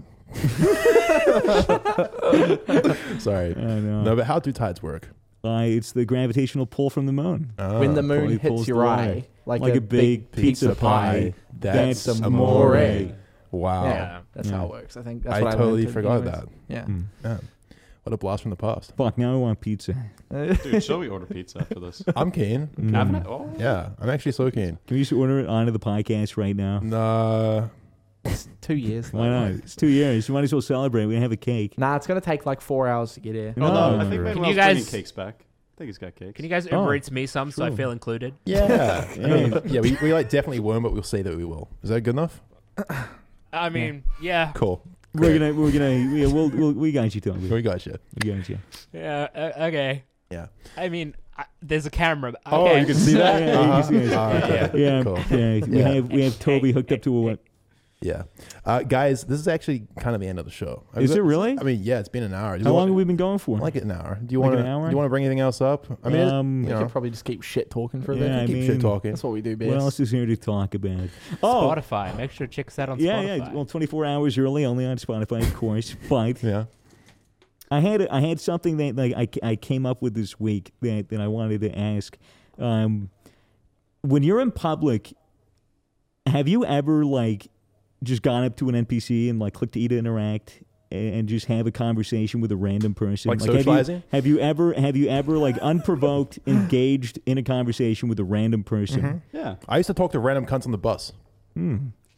Sorry. I know. No, but how do tides work? It's the gravitational pull from the moon. When the moon Probably hits pulls your the eye, water. like a a big pizza pie. That's That's amore. amore. Wow. Yeah. That's Yeah. how it works. I think that's I what totally learned forgot anyways. that. Yeah. Man, what a blast from the past. Fuck, now I want pizza. Dude, shall we order pizza after this? I'm keen. Having it? Oh. Yeah, I'm actually so keen. Can we just order it onto the podcast right now? Nah, It's 2 years. Why not? It's 2 years. You might as well celebrate. We can have a cake. Nah, it's gonna take like 4 hours to get here. Oh, no, I think Can Manuel's you guys- bringing cakes back. I think he's got cakes. Can you guys Oh, Uber Eats me some so I true. feel included? yeah, I mean, yeah, we like definitely won't, but we'll say that we will. Is that good enough? I mean, yeah. Cool. We got you, Toby. We got you. We got you. Yeah, okay. Yeah. I mean, there's a camera. Okay. Oh, you can see that. Yeah, you can see it. Okay. Yeah, Cool. yeah. We have Toby hooked up to a what? Yeah, guys, this is actually kind of the end of the show. Is it really? I mean, yeah, it's been an hour. How long have we been going for? Like an hour. Do you Like want an to? hour? Do you want to bring anything else up? I mean, We you know, could probably just keep shit talking for a Yeah, bit. I keep mean, shit talking. That's what we do best. What else is here to talk about? Oh, Spotify. Make sure to check us out on yeah, Spotify. yeah. Well, 24 hours early, only on Spotify, of course. But Yeah. I had something that like I came up with this week that I wanted to ask. When you're in public, have you ever like just gone up to an NPC and like clicked E to interact and just have a conversation with a random person? Like have you- socializing? Have you ever like unprovoked engaged in a conversation with a random person? Yeah. I used to talk to random cunts on the bus.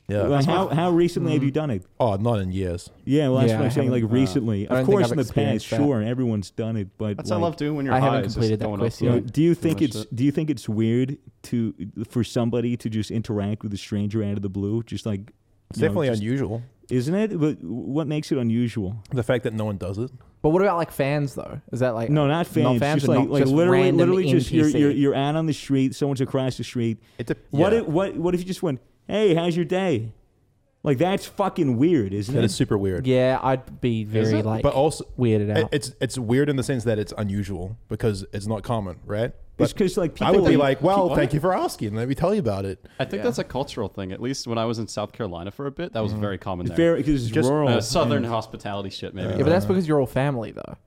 Yeah. Like, how recently have you done it? Oh, not in years. Yeah, well, that's Yeah, what I'm I saying. Like haven't, recently, I of don't think course, I've in the past, experienced that. sure, everyone's done it, but That's what I love doing when you're I high. haven't is just completed that going quest up to yet. do you too think much it's shit. do you think it's weird for somebody to just interact with a stranger out of the blue, just like It's you know, definitely just- unusual. isn't it? But what makes it unusual? The fact that no one does it. But what about like fans though? Is that like No, not fans. Just or like not just literally, random just NPC? you're out on the street. Someone's across the street. What yeah. if you just went, "Hey, how's your day?" Like that's fucking weird, isn't That it? is super weird. Yeah, I'd be very like But also, weirded out. it's weird in the sense that it's unusual because it's not common, right? It's But because like I people would be like, well, What? thank you for asking. Let me tell you about it. I think that's a cultural thing. At least when I was in South Carolina for a bit, that was very common there. fair because it's Just, rural. Southern hospitality shit, maybe. yeah, but that's because you're all family though.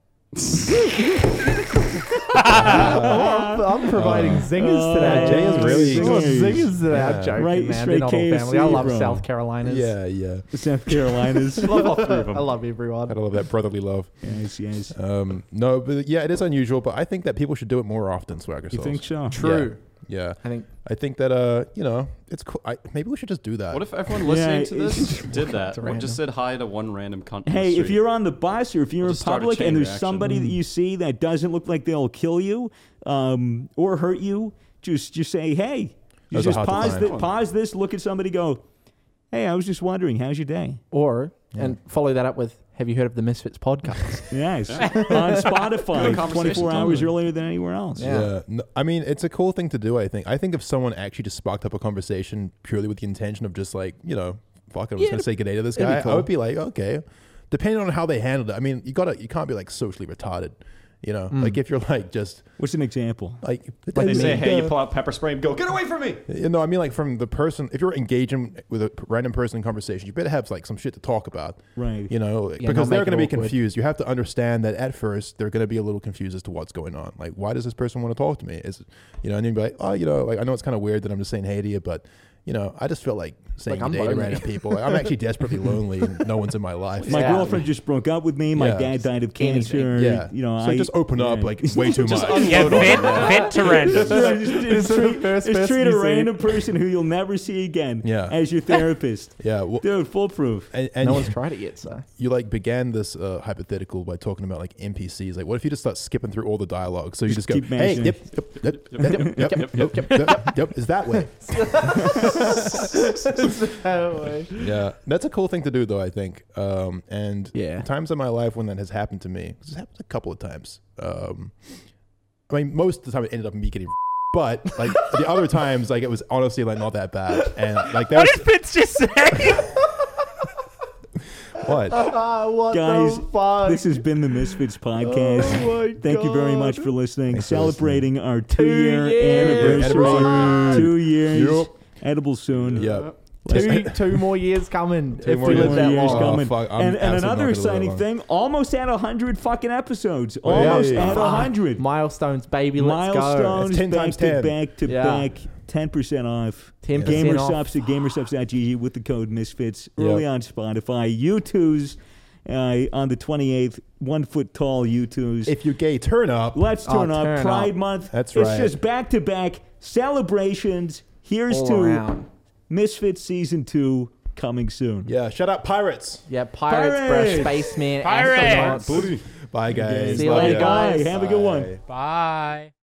I'm providing zingers today. Jay is really- zingers today. Yeah. I'm joking, Right, man. straight They're not all KFC, family. I love bro. South Carolinas. Yeah. South Carolinas. I love all three of them. I love everyone. I love that brotherly love. yes. No, but yeah, it is unusual. But I think that people should do it more often. Swagger You sauce. think so? True. Yeah. I think that it's cool. Maybe we should just do that. What if everyone listening to it's- this did that? It's Or random. just said hi to one random cunt. on the Hey, if street? you're on the bus or if you're We'll in just start a public chain and there's reaction. somebody that you see that doesn't look like they'll kill you or hurt you, just say, "Hey." You Those are just hard to find. pause this, look at somebody, go, "Hey, I was just wondering, how's your day?" and follow that up with, have you heard of the Misfits podcast? Yes, on Spotify, Good conversation, 24 hours totally. earlier than anywhere else. Yeah. No, I mean, it's a cool thing to do. I think if someone actually just sparked up a conversation purely with the intention of just like, fuck it, I'm just gonna say good day to this it'd be guy, cool. I would be like, okay. Depending on how they handled it. I mean, you can't be like socially retarded. Like if you're like just What's an example? like They say, hey, you pull out pepper spray and go, get away from me. I mean, like from the person, if you're engaging with a random person in conversation, you better have like some shit to talk about, Right. because not they're make going to it be awkward. confused. You have to understand that at first they're going to be a little confused as to what's going on. Like, why does this person want to talk to me? And you'd be like, oh, like I know it's kind of weird that I'm just saying hey to you, but I just feel like saying I'm good day to lonely. random people. Like, I'm actually desperately lonely and no one's in my life. My Yeah. girlfriend just broke up with me. My Yeah. dad died of Anything. cancer. Yeah. So just open up yeah. like way too much. Yeah, vent to random. Just treat a random person who you'll never see again Yeah. as your therapist. Yeah. Well, Dude, foolproof. and No one's tried it yet, so. you like began this hypothetical by talking about like NPCs. Like, what if you just start skipping through all the dialogue? So you just go, keep hey, mentioning yep, is that way? Yeah, that's a cool thing to do, though. I think, and Yeah. times in my life when that has happened to me, 'cause it's happened a couple of times. I mean, most of the time it ended up me getting. But like the other times, like it was honestly like not that bad, and like What that's did Fitz just say? what. What Guys, the fuck? This has been the Misfits podcast. Oh my Thank you very God. much for listening. Thanks for Celebrating our 2-year years. anniversary. Anniversary. 2 years. Yep. Edible soon. Yeah. Two more years coming. Two if more we live years. that years long. coming. fuck, I'm and absolutely another not gonna live exciting that thing, almost at 100 fucking episodes. Almost Yeah. at 100. Milestones, baby. Let's go. Milestones, It's 10 back times to 10. back to Yeah. back. 10% off. 10% GamerSups at gamersubs.gg with the code Misfits. Yep. Early on Spotify. U2s on the 28th. 1 foot tall U2s. If you're gay, turn up. Let's turn up. turn Pride up. Month. That's It's right. just back to back celebrations. Here's All to around. Misfits Season 2 coming soon. Yeah, shut up, pirates. Yeah, Pirates, Pirates. bro. Spaceman. Pirates. astronauts. Bye, guys. See you Love later, ya. guys. Have a good one. Bye. Bye.